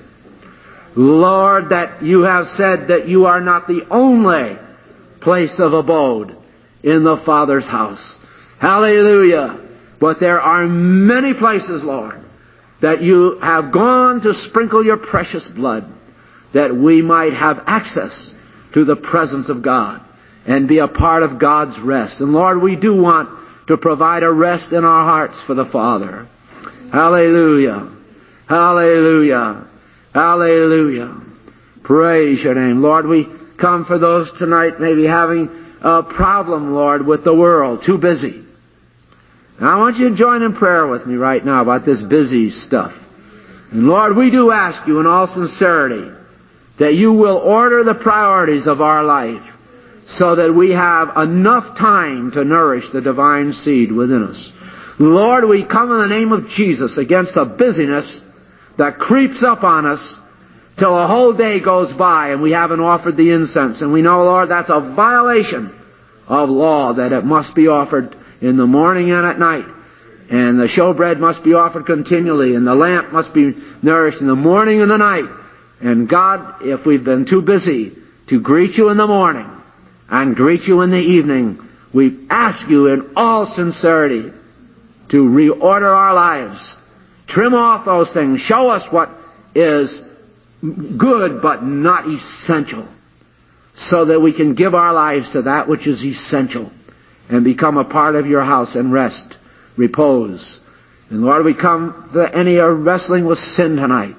Lord, that you have said that you are not the only place of abode in the Father's house. Hallelujah. But there are many places, Lord, that you have gone to sprinkle your precious blood, that we might have access to the presence of God and be a part of God's rest. And Lord, we do want to provide a rest in our hearts for the Father. Hallelujah. Hallelujah. Hallelujah. Praise your name. Lord, we come for those tonight maybe having a problem, Lord, with the world. Too busy. And I want you to join in prayer with me right now about this busy stuff. And Lord, we do ask you in all sincerity that you will order the priorities of our life so that we have enough time to nourish the divine seed within us. Lord, we come in the name of Jesus against the busyness that creeps up on us till a whole day goes by and we haven't offered the incense. And we know, Lord, that's a violation of law, that it must be offered in the morning and at night. And the showbread must be offered continually, and the lamp must be nourished in the morning and the night. And God, if we've been too busy to greet you in the morning and greet you in the evening, we ask you in all sincerity to reorder our lives. Trim off those things. Show us what is good but not essential, so that we can give our lives to that which is essential and become a part of your house and rest, repose. And Lord, we come to any wrestling with sin tonight.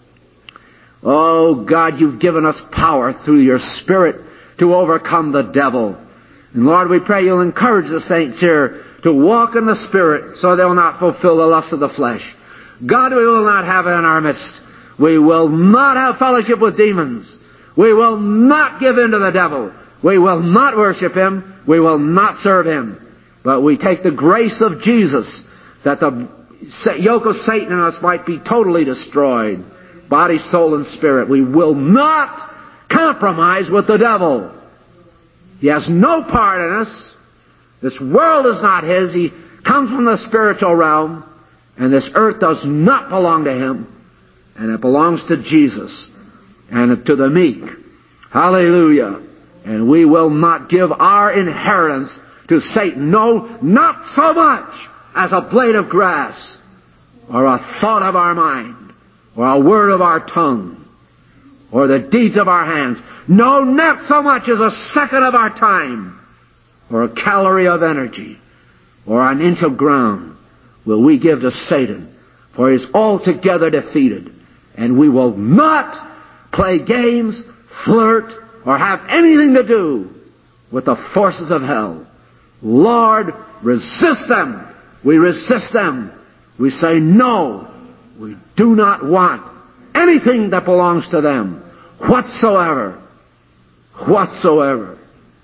Oh God, you've given us power through your Spirit to overcome the devil. And Lord, we pray you'll encourage the saints here to walk in the Spirit so they'll not fulfill the lust of the flesh. God, we will not have it in our midst. We will not have fellowship with demons. We will not give in to the devil. We will not worship him. We will not serve him. But we take the grace of Jesus that the yoke of Satan in us might be totally destroyed body, soul, and spirit. We will not compromise with the devil. He has no part in us. This world is not his. He comes from the spiritual realm, and this earth does not belong to him, and it belongs to Jesus and to the meek. Hallelujah. And we will not give our inheritance to Satan. No, not so much as a blade of grass, or a thought of our mind, or a word of our tongue, or the deeds of our hands. No, not so much as a second of our time, or a calorie of energy, or an inch of ground will we give to Satan, for he is altogether defeated. And we will not play games, flirt, or have anything to do with the forces of hell. Lord, resist them. We resist them. We say no. We do not want anything that belongs to them whatsoever. Whatsoever.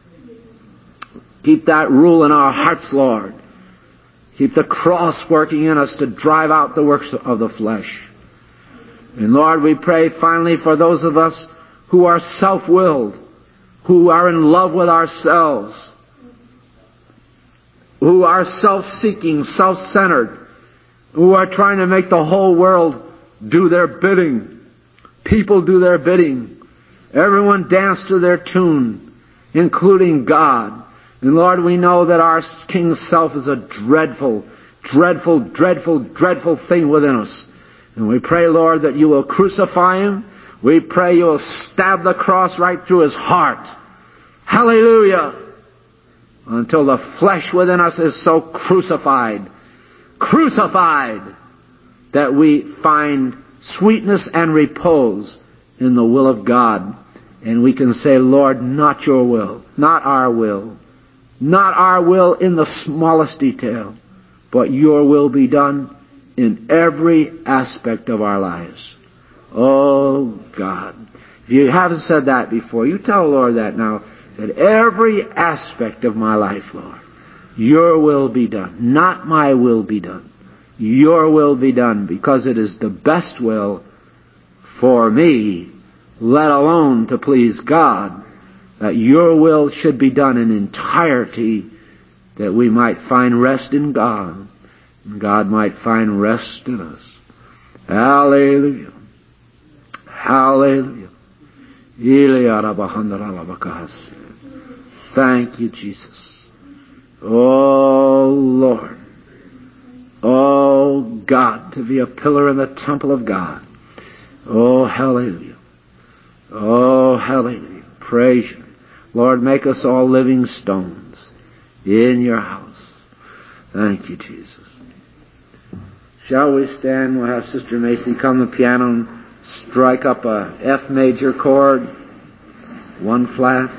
Keep that rule in our hearts, Lord. Keep the cross working in us to drive out the works of the flesh. And Lord, we pray finally for those of us who are self-willed, who are in love with ourselves, who are self-seeking, self-centered, who are trying to make the whole world do their bidding. People do their bidding. Everyone dance to their tune, including God. And Lord, we know that our king's self is a dreadful, dreadful, dreadful, dreadful thing within us. And we pray, Lord, that you will crucify him. We pray you will stab the cross right through his heart. Hallelujah! Until the flesh within us is so crucified, crucified, that we find sweetness and repose in the will of God. And we can say, Lord, not your will, not our will, not our will in the smallest detail, but your will be done in every aspect of our lives. Oh, God. If you haven't said that before, you tell the Lord that now, that every aspect of my life, Lord, your will be done. Not my will be done. Your will be done, because it is the best will for me, let alone to please God, that your will should be done in entirety, that we might find rest in God, and God might find rest in us. Hallelujah. Hallelujah. Thank you, Jesus. Oh, Lord. Oh, God, to be a pillar in the temple of God. Oh, hallelujah. Oh, hallelujah. Praise you. Lord, make us all living stones in your house. Thank you, Jesus. Shall we stand? We'll have Sister Macy come to the piano and strike up a F major chord, one flat.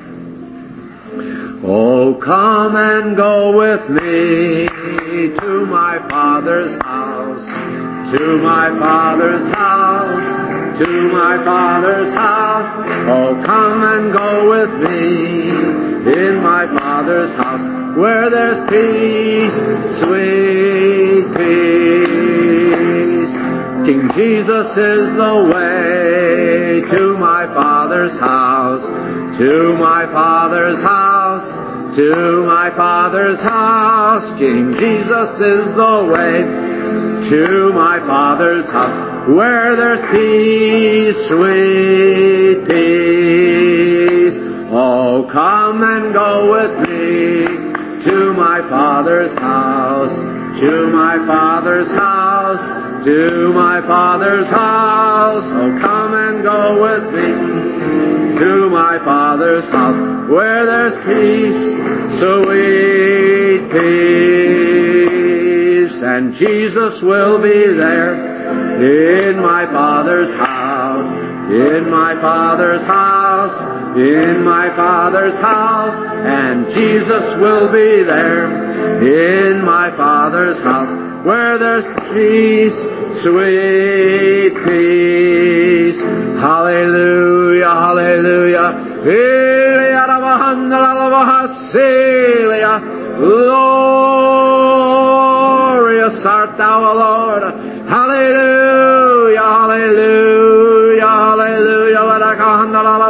Oh, come and go with me to my Father's house, to my Father's house, to my Father's house. Oh, come and go with me in my Father's house, where there's peace, sweet peace. King Jesus is the way to my Father's house, to my Father's house, to my Father's house. King Jesus is the way to my Father's house, where there's peace, sweet peace. Oh, come and go with me to my Father's house, to my Father's house, to my Father's house. Oh, come and go with me to my Father's house, where there's peace, sweet peace. And Jesus will be there in my Father's house, in my Father's house, in my Father's house. And Jesus will be there in my Father's house, where there's peace, sweet peace. Hallelujah, hallelujah. Glorious art thou, O Lord. Hallelujah, hallelujah.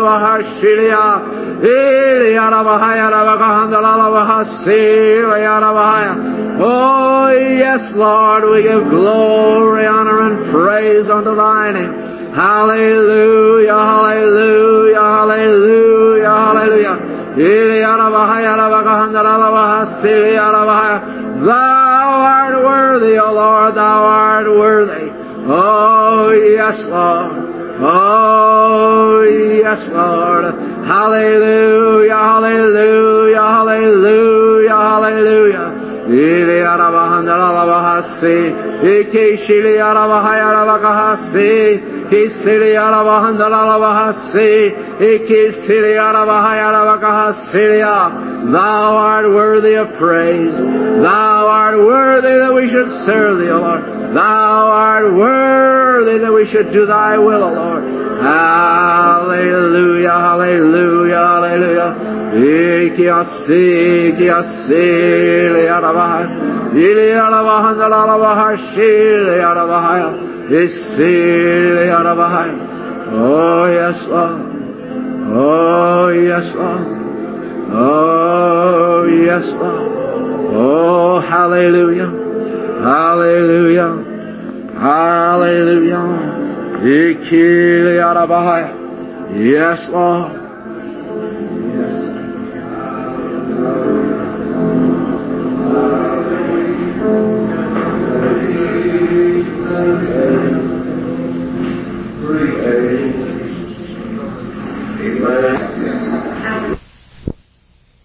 Oh, yes, Lord, we give glory, honor, and praise unto thy name. Hallelujah, hallelujah, hallelujah, hallelujah. Thou art worthy, O Lord, thou art worthy. Oh, yes, Lord. Oh, yes, Lord. Hallelujah, hallelujah, hallelujah, hallelujah. Ili arabahandarabahasi, iki shili arabahayarabakahasi, kisili arabahandarabahasi, iki sili arabahayarabakahasilia. Thou art worthy of praise. Thou art worthy that we should serve thee, O Lord. Thou art worthy that we should do thy will, O Lord. Hallelujah, hallelujah, hallelujah. Iki asi, iki asi, li arabahaya, ili arabahandarabahaya, shili arabahaya, isi li arabahaya. Oh, yes, Lord. Oh, yes, Lord. Oh, yes, Lord. Oh, hallelujah. Hallelujah. Hallelujah. Ikili arabahaya. Yes, Lord. Amen.